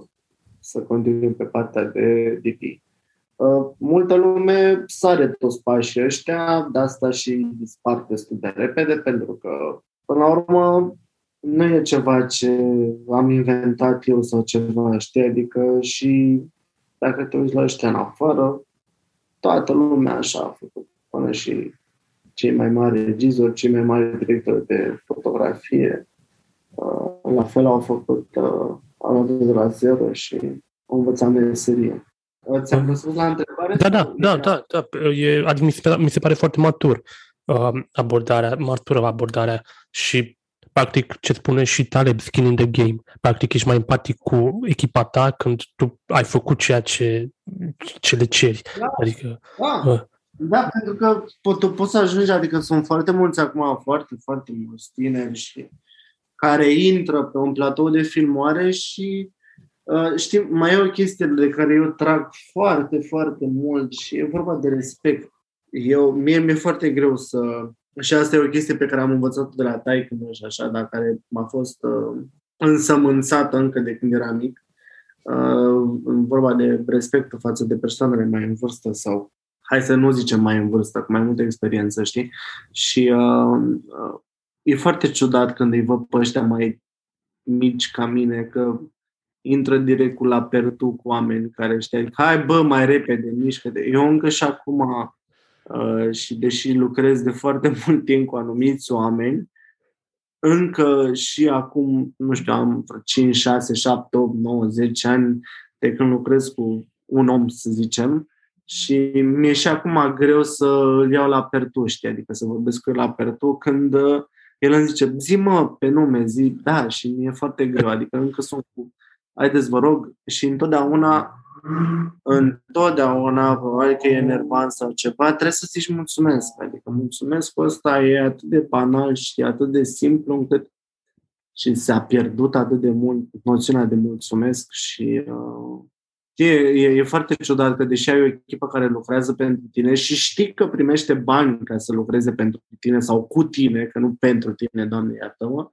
să continui pe partea de D P. Uh, multă lume sare toți pașii ăștia, de asta și dispar destul de repede, pentru că, până la urmă, nu e ceva ce am inventat eu sau ceva, știi? Adică și dacă te uiți la ăștia în afară, toată lumea așa a făcut, până și cei mai mari regizori, cei mai mari directori de fotografie, uh, la fel au făcut, uh, au luat de la zero și au învățat meserie. Ți-am răspuns la întrebare? Da, da, da, da, da. E, adică mi, se, mi se pare foarte matur uh, abordarea, matură abordarea și practic ce spune și Taleb, skin in the game. Practic ești mai empatic cu echipa ta când tu ai făcut ceea ce, ce le ceri. Da, adică, da. Uh, da, pentru că po- poți să ajungi, adică sunt foarte mulți acum, foarte, foarte mulți tineri și care intră pe un platou de filmoare și Uh, știi, mai e o chestie de care eu trag foarte, foarte mult și e vorba de respect. Eu, mie mi-e foarte greu să... Și asta e o chestie pe care am învățat-o de la taică-meu și așa, dar care m-a fost uh, însămânțată încă de când eram mic. Uh, vorba de respectul față de persoanele mai în vârstă sau, hai să nu zicem mai în vârstă, cu mai multă experiență, știi? Și uh, uh, e foarte ciudat când îi văd pe ăștia mai mici ca mine, că intră direct cu la pertu cu oameni care știu, hai bă, mai repede, mișcă-te. Eu încă și acum, uh, și deși lucrez de foarte mult timp cu anumiți oameni, încă și acum, nu știu, am cinci, șase, șapte, opt, nouă, zece ani de când lucrez cu un om, să zicem, și mi-e și acum greu să îl iau la pertu, știi, adică să vorbesc cu el la pertu când uh, el îmi zice, zi mă pe nume, zi, da, și mi-e foarte greu, adică încă sunt cu haideți, vă rog, și întotdeauna, întotdeauna, probabil că e enervant sau ceva, trebuie să zici mulțumesc. Adică mulțumesc, ăsta e atât de banal și atât de simplu încât și s-a pierdut atât de mult noțiunea de mulțumesc și uh, e, e, e foarte ciudat că deși ai o echipă care lucrează pentru tine și știi că primește bani ca să lucreze pentru tine sau cu tine, că nu pentru tine, Doamne, iartă-mă,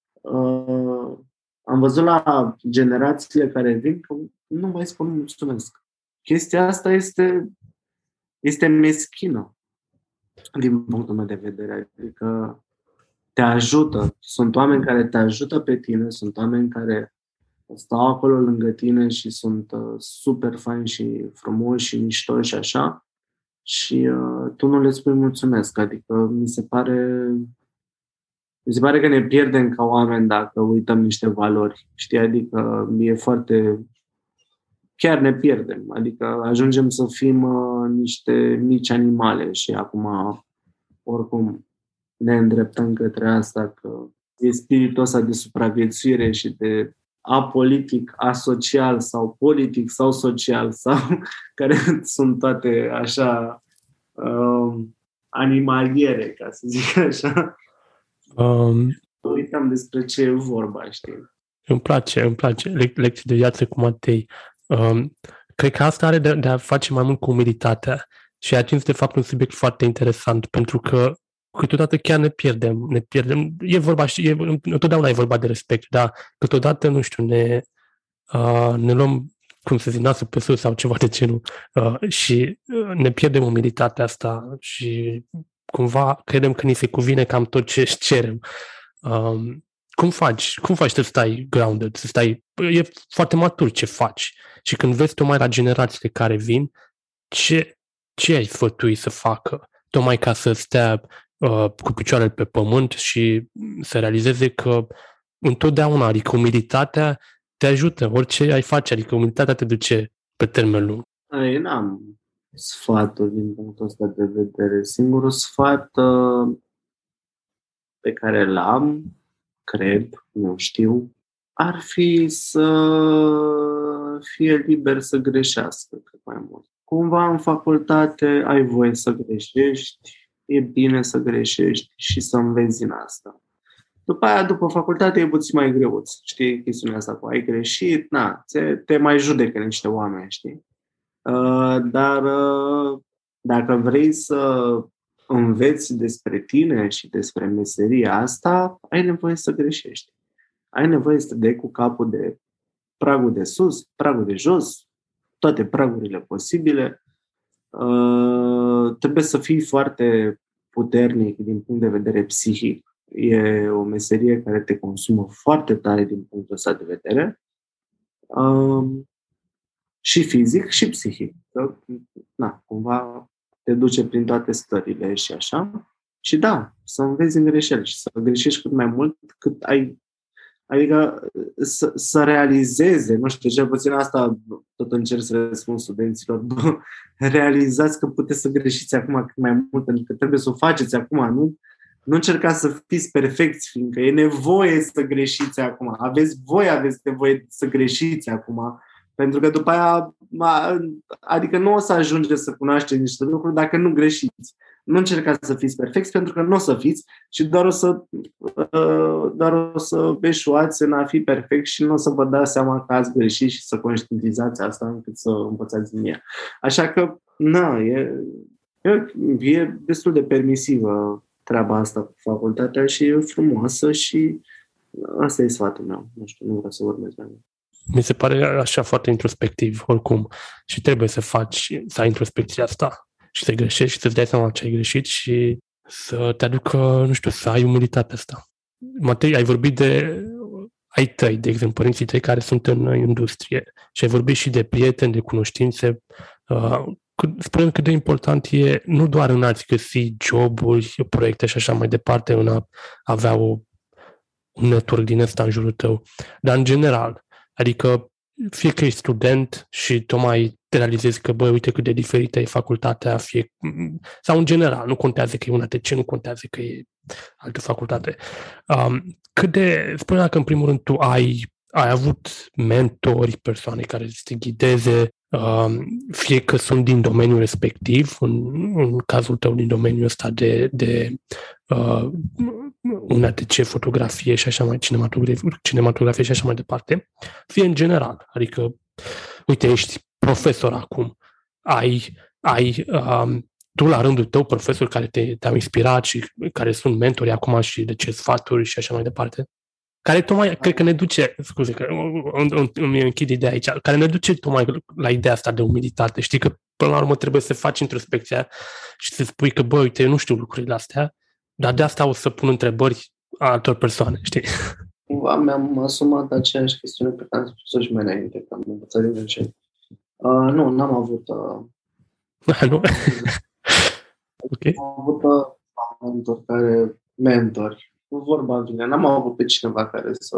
uh, am văzut la generațiile care vin că nu mai spun mulțumesc. Chestia asta este, este meschină din punctul meu de vedere. Adică te ajută. Sunt oameni care te ajută pe tine, sunt oameni care stau acolo lângă tine și sunt uh, super faini și frumoși și mișto și așa. Și uh, tu nu le spui mulțumesc. Adică mi se pare... Mi se pare că ne pierdem ca oameni dacă uităm niște valori, știi? Adică e foarte... Chiar ne pierdem, adică ajungem să fim uh, niște mici animale și acum oricum ne îndreptăm către asta, că e spiritul ăsta de supraviețuire și de apolitic, asocial sau politic sau social sau care sunt toate așa uh, animaliere, ca să zic așa. um, Uităm despre ce e vorba, știi? Îmi place, îmi place lec- lecții de viață cu Matei. Um, cred că asta are de, de a face mai mult cu umilitatea și a atins de fapt un subiect foarte interesant, pentru că câteodată chiar ne pierdem, ne pierdem. E vorba, și e, întotdeauna e vorba de respect, dar câteodată, nu știu, ne, uh, ne luăm, cum să zic, nasul pe sus sau ceva de genul uh, și uh, ne pierdem umilitatea asta și cumva credem că ni se cuvine cam tot ce cerem. Um, cum faci? Cum faci să stai grounded? Să stai... E foarte matur ce faci. Și când vezi tocmai la generațiile care vin, ce, ce ai sfătui să facă? Tocmai ca să stea uh, cu picioarele pe pământ și să realizeze că întotdeauna, adică umilitatea te ajută, orice ai face, adică umilitatea te duce pe termen lung. Eu n-am sfaturi din punctul ăsta de vedere. Singurul sfat uh, pe care l-am, cred, nu știu, ar fi să fie liber să greșească cât mai mult. Cumva în facultate ai voie să greșești, e bine să greșești și să înveți din asta. După aia, după facultate, e puțin mai greu, știi, chestiunea asta cu ai greșit, na, te, te mai judecă niște oameni, știi? Uh, dar uh, dacă vrei să înveți despre tine și despre meseria asta, ai nevoie să greșești. Ai nevoie să te dai cu capul de pragul de sus, pragul de jos, toate pragurile posibile. Uh, trebuie să fii foarte puternic din punct de vedere psihic. E o meserie care te consumă foarte tare din punctul ăsta de vedere. Uh, și fizic și psihic. Că, na, cumva te duce prin toate stările și așa. Și da, să înveți în greșeli și să greșești cât mai mult cât ai. Adică să, să realizeze, nu știu, cel puțin asta tot încerc să răspund studenților, bă, realizați că puteți să greșiți acum cât mai mult, pentru că trebuie să o faceți acum, nu? Nu încercați să fiți perfecți, fiindcă e nevoie să greșiți acum. Aveți voi, aveți nevoie să greșiți acum, pentru că după aia, adică nu o să ajungeți să cunoașteți niște lucruri dacă nu greșiți. Nu încercați să fiți perfecți, pentru că nu o să fiți și doar o să, doar o să eșuați în a fi perfect și nu o să vă dați seama că ați greșit și să conștientizați asta încât să învățați din ea. Așa că, na, e, e, e destul de permisivă treaba asta cu facultatea și e frumoasă și asta e sfatul meu. Nu știu, nu vreau să vorbesc mai mult. Mi se pare așa foarte introspectiv, oricum, și trebuie să faci, să ai introspecția asta și să greșești și să-ți dai seama ce ai greșit și să te aducă, nu știu, să ai umilitatea asta. Matei, ai vorbit de ai tăi, de exemplu, părinții tăi care sunt în industrie și ai vorbit și de prieteni, de cunoștințe. Uh, spune cât de important e nu doar în a-ți găsi joburi, proiecte și așa mai departe, în a avea o, un network din ăsta în jurul tău, dar în general. Adică fie că ești student și tocmai te realizezi că, băi, uite cât de diferită e facultatea, fie, sau în general, nu contează că e una de ce, nu contează că e altă facultate. Um, cât de, spune dacă în primul rând tu ai, ai avut mentori, persoane care să te ghideze, um, fie că sunt din domeniul respectiv, în, în cazul tău din domeniul ăsta de, de uh, una de ce fotografie și așa mai cinematografie, cinematografie și așa mai departe, fie în general, adică uite, ești profesor acum, ai, ai um, tu la rândul tău profesori care te, te-au inspirat și care sunt mentori acum și de ce sfaturi și așa mai departe, care tocmai, cred că ne duce, scuze că îmi închid ideea aici, care ne duce tocmai la ideea asta de umilitate. Știi că până la urmă trebuie să faci introspecția și să spui că, bă, uite, eu nu știu lucrurile astea, dar de asta o să pun întrebări a altor persoane, știi? Cumva mi-am asumat aceeași chestiune pe care am spus-o și mai înainte, că am învățat din greșeli. Uh, nu, n-am avut... Uh, nu? Okay. Am avut uh, mentori care... Mentori. Vorba vine. N-am avut pe cineva care să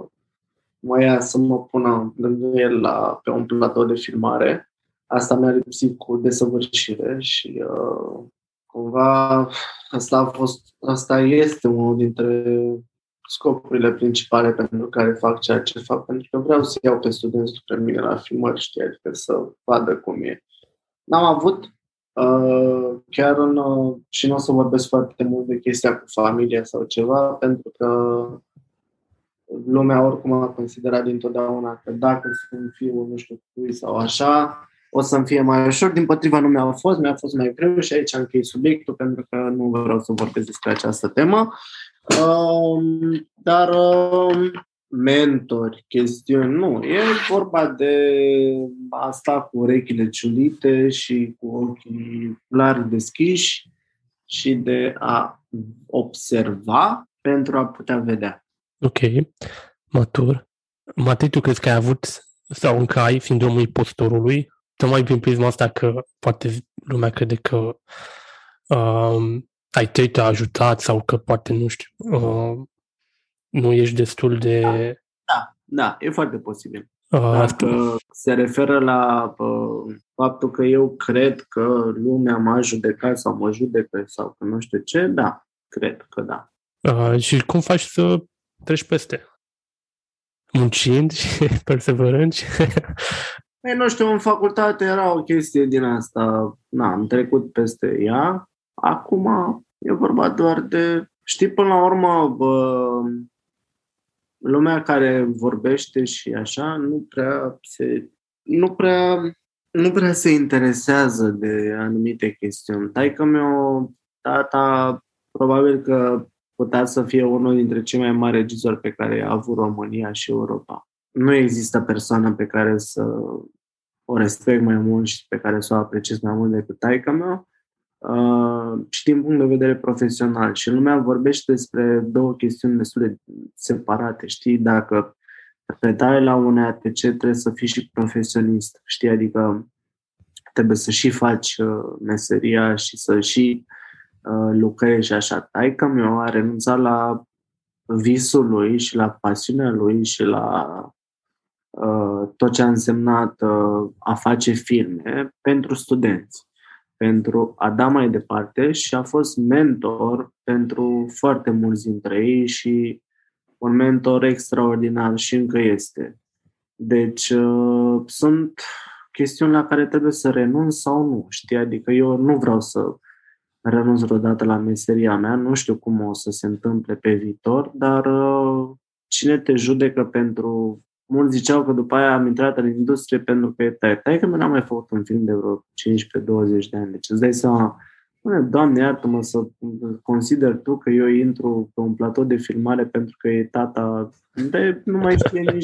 mă ia, să mă pună lângă el la, pe un platou de filmare. Asta mi-a lipsit cu desăvârșire și uh, cumva asta a fost, asta este unul dintre scopurile principale pentru care fac ceea ce fac, pentru că vreau să iau pe studenți după mine la filmări, știi, adică să vadă cum e. N-am avut uh, chiar în, uh, și nu o să vorbesc foarte mult de chestia cu familia sau ceva, pentru că lumea oricum a considerat dintotdeauna că dacă sunt fiul, nu știu cui sau așa, o să-mi fie mai ușor. Dimpotriva nu mi-a fost, mi-a fost mai greu și aici închei subiectul pentru că nu vreau să vorbesc despre această temă. Uh, dar uh, mentori, chestiuni, nu. E vorba de a sta cu urechile ciulite și cu ochii clar deschiși și de a observa pentru a putea vedea. Ok, matur. Matei, tu crezi că ai avut sau încă ai sindromul impostorului? Tocmai prin prisma asta că poate lumea crede că um, ai tăi te-a ajutat sau că poate, nu știu, uh, nu ești destul de... Da, da, e foarte posibil. Uh, Dacă se referă la uh, faptul că eu cred că lumea m-a judecat sau mă judecă sau că nu știu ce, da, cred că da. Uh, și cum faci să treci peste? Muncind și perseverând? Păi, nu știu, în facultate era o chestie din asta. Na, am trecut peste ea. Acum e vorba doar de... Știi, până la urmă, bă, lumea care vorbește și așa nu prea se... Nu prea, nu prea se interesează de anumite chestiuni. Taică-miu, tata, probabil că putea să fie unul dintre cei mai mari regizori pe care a avut România și Europa. Nu există persoană pe care să o respect mai mult și pe care să o apreciez mai mult decât taică-meu, uh, și din punct de vedere profesional. Și lumea vorbește despre două chestiuni destul de separate. Știi, dacă predai la un A T C, trebuie să fii și profesionist. Știi, adică trebuie să și faci uh, meseria și să și uh, lucrezi și așa. Taică-meu a renunțat la visul lui și la pasiunea lui și la uh, tot ce a însemnat uh, a face filme pentru studenți, pentru a da mai departe, și a fost mentor pentru foarte mulți dintre ei și un mentor extraordinar și încă este. Deci uh, sunt chestiuni la care trebuie să renunț sau nu, știi? Adică eu nu vreau să renunț vreodată la meseria mea, nu știu cum o să se întâmple pe viitor, dar uh, cine te judecă pentru... Mulți ziceau că după aia am intrat în industrie pentru că e tai. Tai că n-am mai făcut un film de vreo cincisprezece douăzeci de ani. Deci îți dai seama, Doamne, iartă-mă să consider tu că eu intru pe un platou de filmare pentru că e tata, de nu mai știe nici...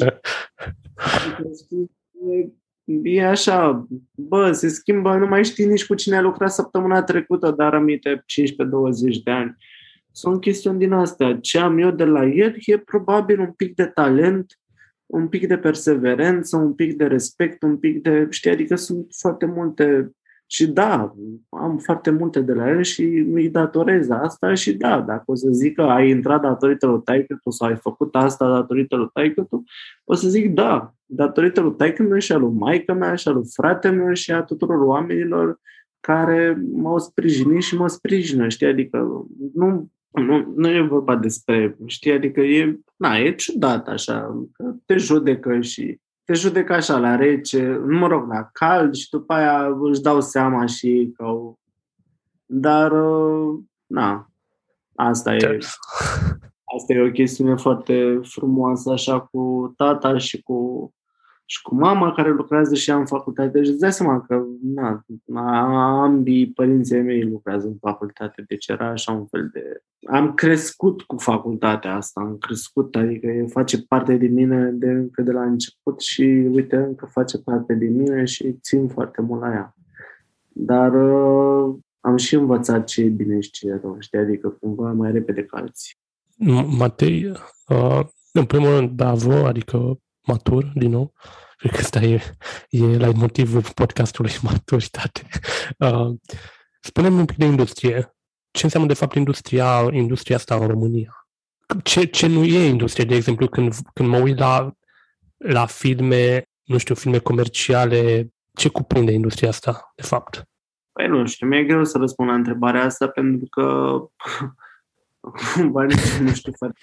E așa, bă, se schimbă, nu mai știi nici cu cine a lucrat săptămâna trecută, dar aminte cincisprezece douăzeci de ani. Sunt chestiuni din astea. Ce am eu de la el e probabil un pic de talent, un pic de perseverență, un pic de respect, un pic de... Știi, adică sunt foarte multe... Și da, am foarte multe de la el și îi datorez asta și da, dacă o să zic că ai intrat datorită lui taică-tu sau ai făcut asta datorită lui taică-tu, o să zic da, datorită lui taică-meu și a lui maică-mea și a lui frate-meu și a tuturor oamenilor care m-au sprijinit și mă sprijină, știi, adică nu, nu, nu e vorba despre, știi, adică e, na, e ciudat așa, că te judecă și te judecă așa la rece, mă rog, la cald și după aia își dau seama și că au... Dar, na, asta e, asta e o chestiune foarte frumoasă, așa, cu tata și cu, și cu mama care lucrează și ea în facultate. Deci îți dai seama că, na, ambii părinții mei lucrează în facultate, deci era așa un fel de... Am crescut cu facultatea asta, am crescut, adică face parte din mine de încă de la început și, uite, încă face parte din mine și țin foarte mult la ea. Dar uh, am și învățat ce e bine și ce e rău, știi, adică cumva mai repede ca alții. Matei, uh, în primul rând, bravo, adică matur, din nou. Cred că ăsta e, e la motivul podcastului, maturitate. Uh, spune-mi un pic de industrie. Ce înseamnă, de fapt, industria, industria asta în România? Ce, ce nu e industrie, de exemplu, când, când mă uit la, la filme, nu știu, filme comerciale, ce cuprinde industria asta, de fapt? Păi nu știu, mi-e greu să răspund la întrebarea asta, pentru că cumva nici nu știu foarte...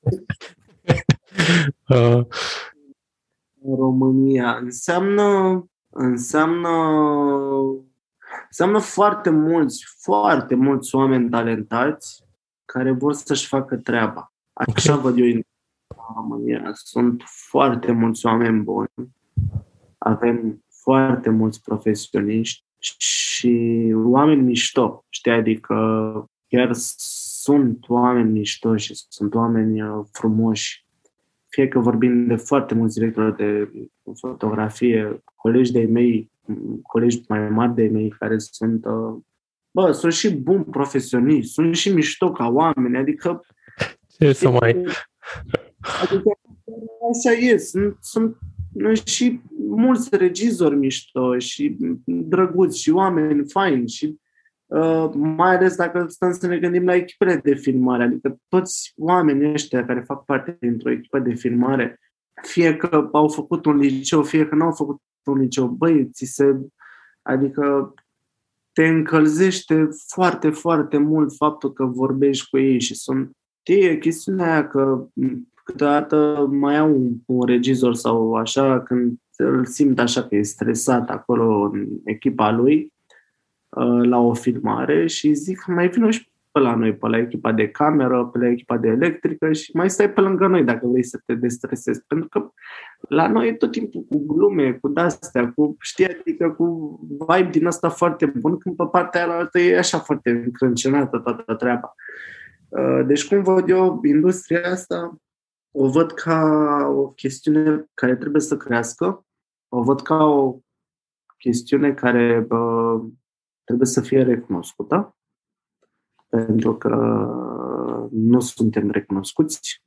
uh. În România înseamnă, înseamnă Înseamnă foarte mulți, foarte mulți oameni talentați care vor să-și facă treaba. Așa okay. Văd eu în România. Sunt foarte mulți oameni buni, avem foarte mulți profesioniști și oameni mișto, știi? Adică chiar sunt oameni mișto și sunt oameni frumoși. Fie că vorbim de foarte mulți directori de fotografie, colegi de-ai mei, colegi mai mari de mei care sunt, bă, sunt și buni profesioniști, sunt și mișto ca oameni, adică... Ce să mai... Adică așa e, sunt, sunt și mulți regizori mișto și drăguți și oameni faini și uh, mai ales dacă stăm să ne gândim la echipele de filmare, adică toți oamenii ăștia care fac parte dintr-o echipă de filmare, fie că au făcut un liceu, fie că n-au făcut un liceu, băi, ți se, adică te încălzește foarte, foarte mult faptul că vorbești cu ei și sunt Știi, chestiunea aia că câteodată mai au un, un regizor sau așa, când îl simt așa că e stresat acolo în echipa lui la o filmare și zic, mai vină și pe la noi, pe la echipa de cameră, pe la echipa de electrică și mai stai pe lângă noi dacă vrei să te destresezi. Pentru că la noi e tot timpul cu glume, cu de-astea, cu, știi, adică cu vibe din asta foarte bun, când pe partea aia altă e așa foarte încrâncenată toată treaba. Deci cum văd eu industria asta, o văd ca o chestiune care trebuie să crească, o văd ca o chestiune care bă, trebuie să fie recunoscută, pentru că nu suntem recunoscuți.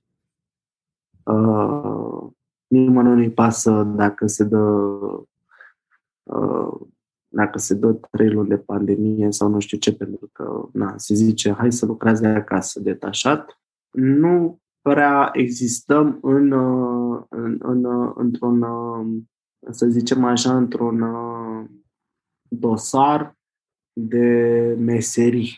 Uh, nimănui nu-i pasă dacă se dă uh, dacă se dă trei luni de pandemie sau nu știu ce, pentru că na, se zice hai să lucrați de acasă detașat. Nu prea existăm în, în, în, într-un, să zicem așa, într-un dosar de meserii.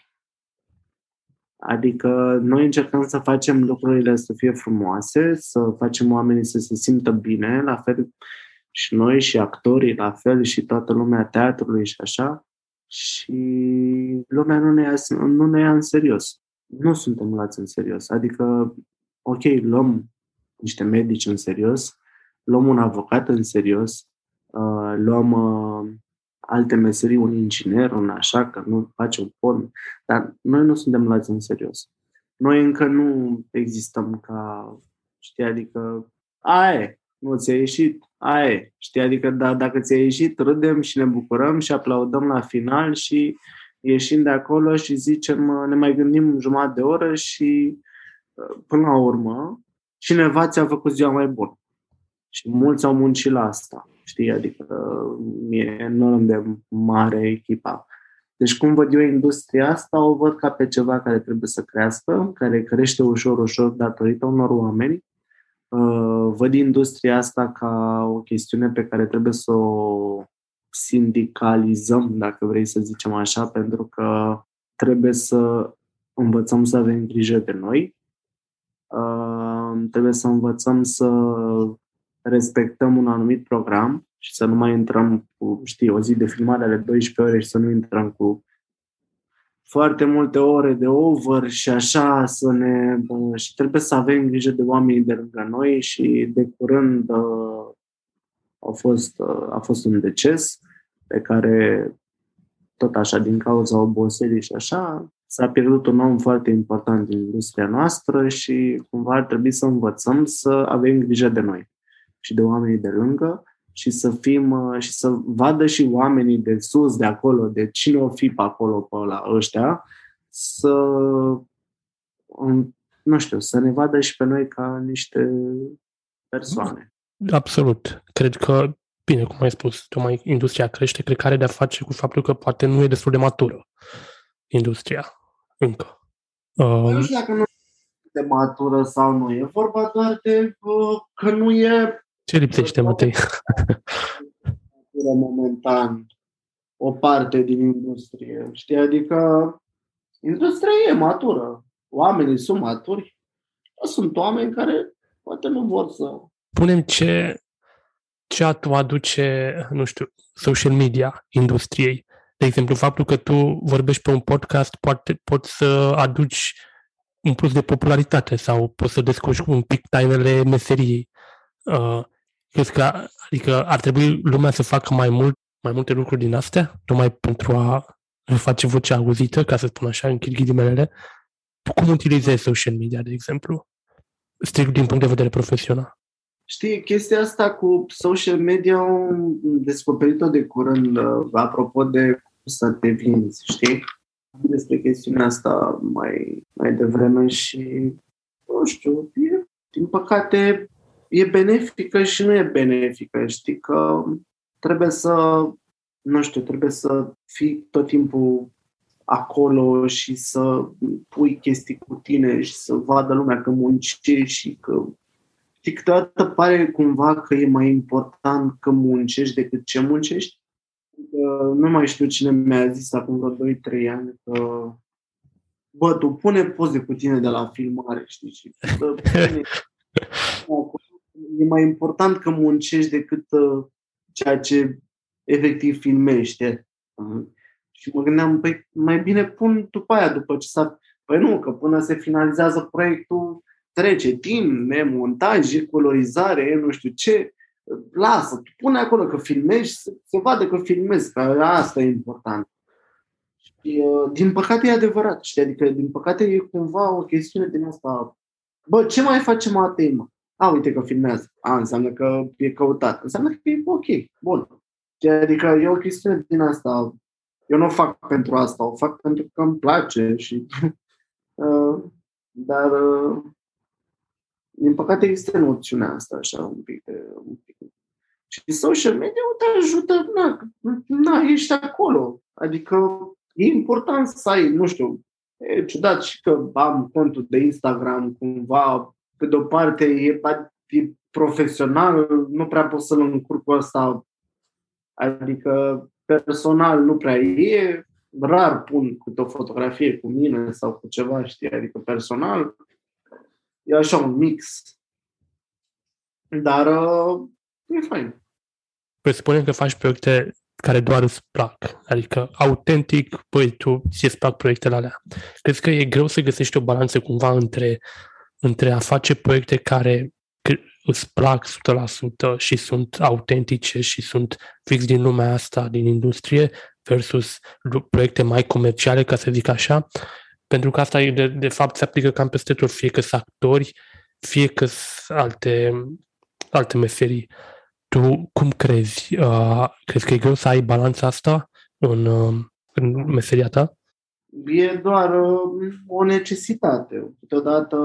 Adică noi încercăm să facem lucrurile să fie frumoase, să facem oamenii să se simtă bine, la fel și noi și actorii, la fel și toată lumea teatrului și așa, și lumea nu ne ia, nu ne ia în serios. Nu suntem luați în serios. Adică, ok, luăm niște medici în serios, luăm un avocat în serios, uh, luăm uh, alte meserii, un inginer, un așa, că nu face un porn, dar noi nu suntem luați în serios. Noi încă nu existăm ca, știi, adică, aia nu ți-a ieșit, aia știi, adică da, dacă ți-a ieșit, râdem și ne bucurăm și aplaudăm la final și ieșim de acolo și zicem, ne mai gândim jumătate de oră și până la urmă cineva ți-a făcut ziua mai bună. Și mulți au muncit la asta, știi, adică e enorm de mare echipa. Deci cum văd eu industria asta, o văd ca pe ceva care trebuie să crească, care crește ușor, ușor datorită unor oameni. Văd industria asta ca o chestiune pe care trebuie să o sindicalizăm, dacă vrei să zicem așa, pentru că trebuie să învățăm să avem grijă de noi. Trebuie să învățăm să respectăm un anumit program și să nu mai intrăm cu, știi, o zi de filmare ale douăsprezece ore și să nu intrăm cu foarte multe ore de over și așa să ne... și trebuie să avem grijă de oamenii de lângă noi și de curând uh, a fost, uh, a fost un deces pe care tot așa din cauza oboselii și așa s-a pierdut un om foarte important din industria noastră și cumva ar trebui să învățăm să avem grijă de noi și de oamenii de lângă și să fim și să vadă și oamenii de sus, de acolo, de cine o fi pe acolo, pe la ăștia, să, nu știu, să ne vadă și pe noi ca niște persoane. Absolut. Cred că, bine, cum ai spus, tocmai industria crește, cred că are de-a face cu faptul că poate nu e destul de matură industria, încă. Um... Nu știu dacă nu e de matură sau nu, e vorba doar de uh, că nu e... Ce lipsește, Matei? Momentan o parte din industrie, știi? Adică industria e matură. Oamenii sunt maturi. Sunt oameni care poate nu vor să... Punem ce, ce aduce, nu știu, social media industriei. De exemplu, faptul că tu vorbești pe un podcast poate, poți să aduci un plus de popularitate sau poți să descurci un pic tainele meseriei. Uh, Crezi că adică ar trebui lumea să facă mai mult, mai multe lucruri din astea, numai pentru a face vocea auzită, ca să spun așa, închid ghilimelele? Cum utilizezi social media, de exemplu? Strict din punct de vedere profesional. Știi, chestia asta cu social media am descoperit-o de curând, apropo de cum să te vinzi, știi? Despre chestiunea asta mai, mai devreme și, nu știu, e, din păcate, e benefică și nu e benefică, știi? Că trebuie să, nu știu, trebuie să fii tot timpul acolo și să pui chestii cu tine și să vadă lumea că muncești și că... Știi, câteodată pare cumva că e mai important că muncești decât ce muncești. Nu mai știu cine mi-a zis acum vreo doi trei ani că bă, tu pune poze cu tine de la filmare, știi? Și, bă, pune... E mai important că muncești decât uh, ceea ce efectiv filmești. Uh, și mă gândeam, păi mai bine pun după aia, după ce s-a... Păi nu, că până se finalizează proiectul trece timp, e montaj, e colorizare, e nu știu ce. Lasă, tu pune acolo că filmezi, se, se vadă că filmezi, că asta e important. Și, uh, din păcate e adevărat, știi? Adică din păcate e cumva o chestiune din asta. Bă, ce mai face Matei, mă? A, uite că filmează. A, înseamnă că e căutat. Înseamnă că e ok, bun. Adică e o chestiune din asta. Eu nu o fac pentru asta, o fac pentru că îmi place. Și, uh, dar, uh, din păcate, există noțiunea asta, așa, un pic. Un pic. Și social media te ajută, na, na, ești acolo. Adică e important să ai, nu știu, e ciudat și că am contul de Instagram, cumva, pe de-o parte, e, e profesional, nu prea pot să-l încurc cu ăsta. Adică personal nu prea e, rar pun câte o fotografie cu mine sau cu ceva, știi, adică personal e așa un mix. Dar uh, e fain. Presupunem că faci proiecte care doar îți plac, adică autentic, băi, tu ți-ți plac proiectele alea. Crezi că e greu să găsești o balanță cumva între, între a face proiecte care îți plac o sută la sută și sunt autentice și sunt fix din lumea asta, din industrie, versus proiecte mai comerciale, ca să zic așa, pentru că asta de, de fapt se aplică cam peste tot, fie că sunt actori, fie că sunt alte, alte meserii. Tu cum crezi? Uh, crezi că e greu să ai balanța asta în, uh, în meseria ta? E doar uh, o necesitate. Câteodată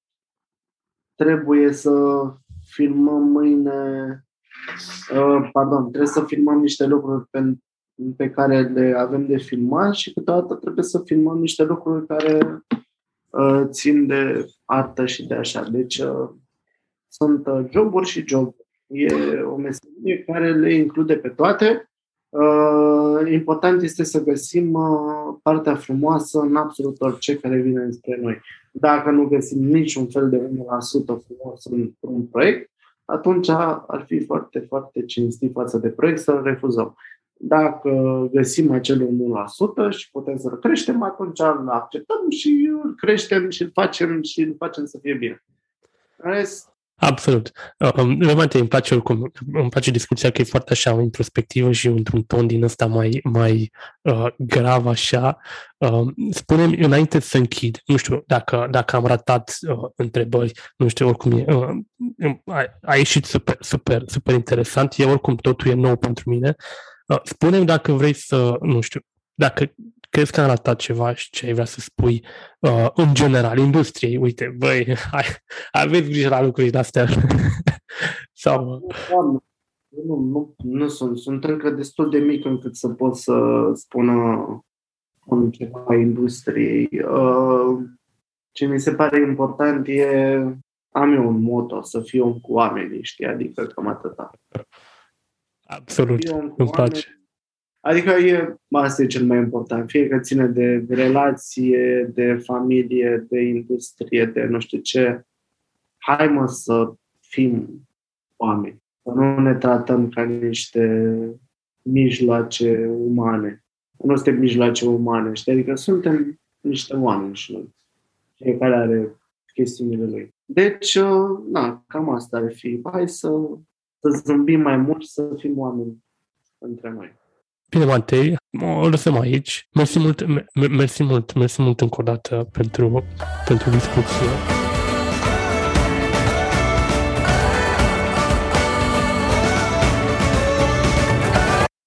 trebuie să filmăm mâine, uh, pardon, trebuie să filmăm niște lucruri pe, pe care le avem de filmat și câteodată trebuie să filmăm niște lucruri care uh, țin de artă și de așa. Deci uh, sunt uh, joburi și joburi. E o meserie care le include pe toate. Uh, important este să găsim uh, partea frumoasă în absolut orice care vine spre noi. Dacă nu găsim niciun fel de unu la sută frumos într-un proiect, atunci ar fi foarte, foarte cinstit față de proiect să-l refuzăm. Dacă găsim acel unu la sută și putem să-l creștem, atunci îl acceptăm și îl creștem și îl facem și îl facem să fie bine. Rest, absolut. Realmente uh, îmi place oricum, îmi place discuția că e foarte așa introspectivă și într-un ton din ăsta mai, mai uh, grav așa. Uh, spune-mi, înainte să închid, nu știu dacă, dacă am ratat uh, întrebări, nu știu, oricum e, uh, a, a ieșit super, super, super interesant, e oricum totul e nou pentru mine. Uh, spune-mi dacă vrei să, nu știu, dacă crezi că am ratat ceva și ce ai vrea să spui uh, în general, industriei? Uite, băi, hai, aveți grijă la lucrurile astea. Sau... Nu, nu, nu sunt. Sunt încă destul de mic încât să pot să spună un ceva industriei. Uh, ce mi se pare important e, am eu un motto, să fiu om cu oamenii, știi? Adică cam atâta. Absolut, îmi place. Adică e, asta e cel mai important. Fie că ține de relație, de familie, de industrie, de nu știu ce. Hai mă să fim oameni. Să nu ne tratăm ca niște mijloace umane. Nu suntem mijloace umane, știi? Adică suntem niște oameni și noi. Fiecare are chestiunile lui. Deci, na, cam asta ar fi. Hai să, să zâmbim mai mult, să fim oameni între noi. Bine, Matei, o lăsăm aici. Mersi mult, mersi mult, mersi mult încă o dată pentru, pentru discuție.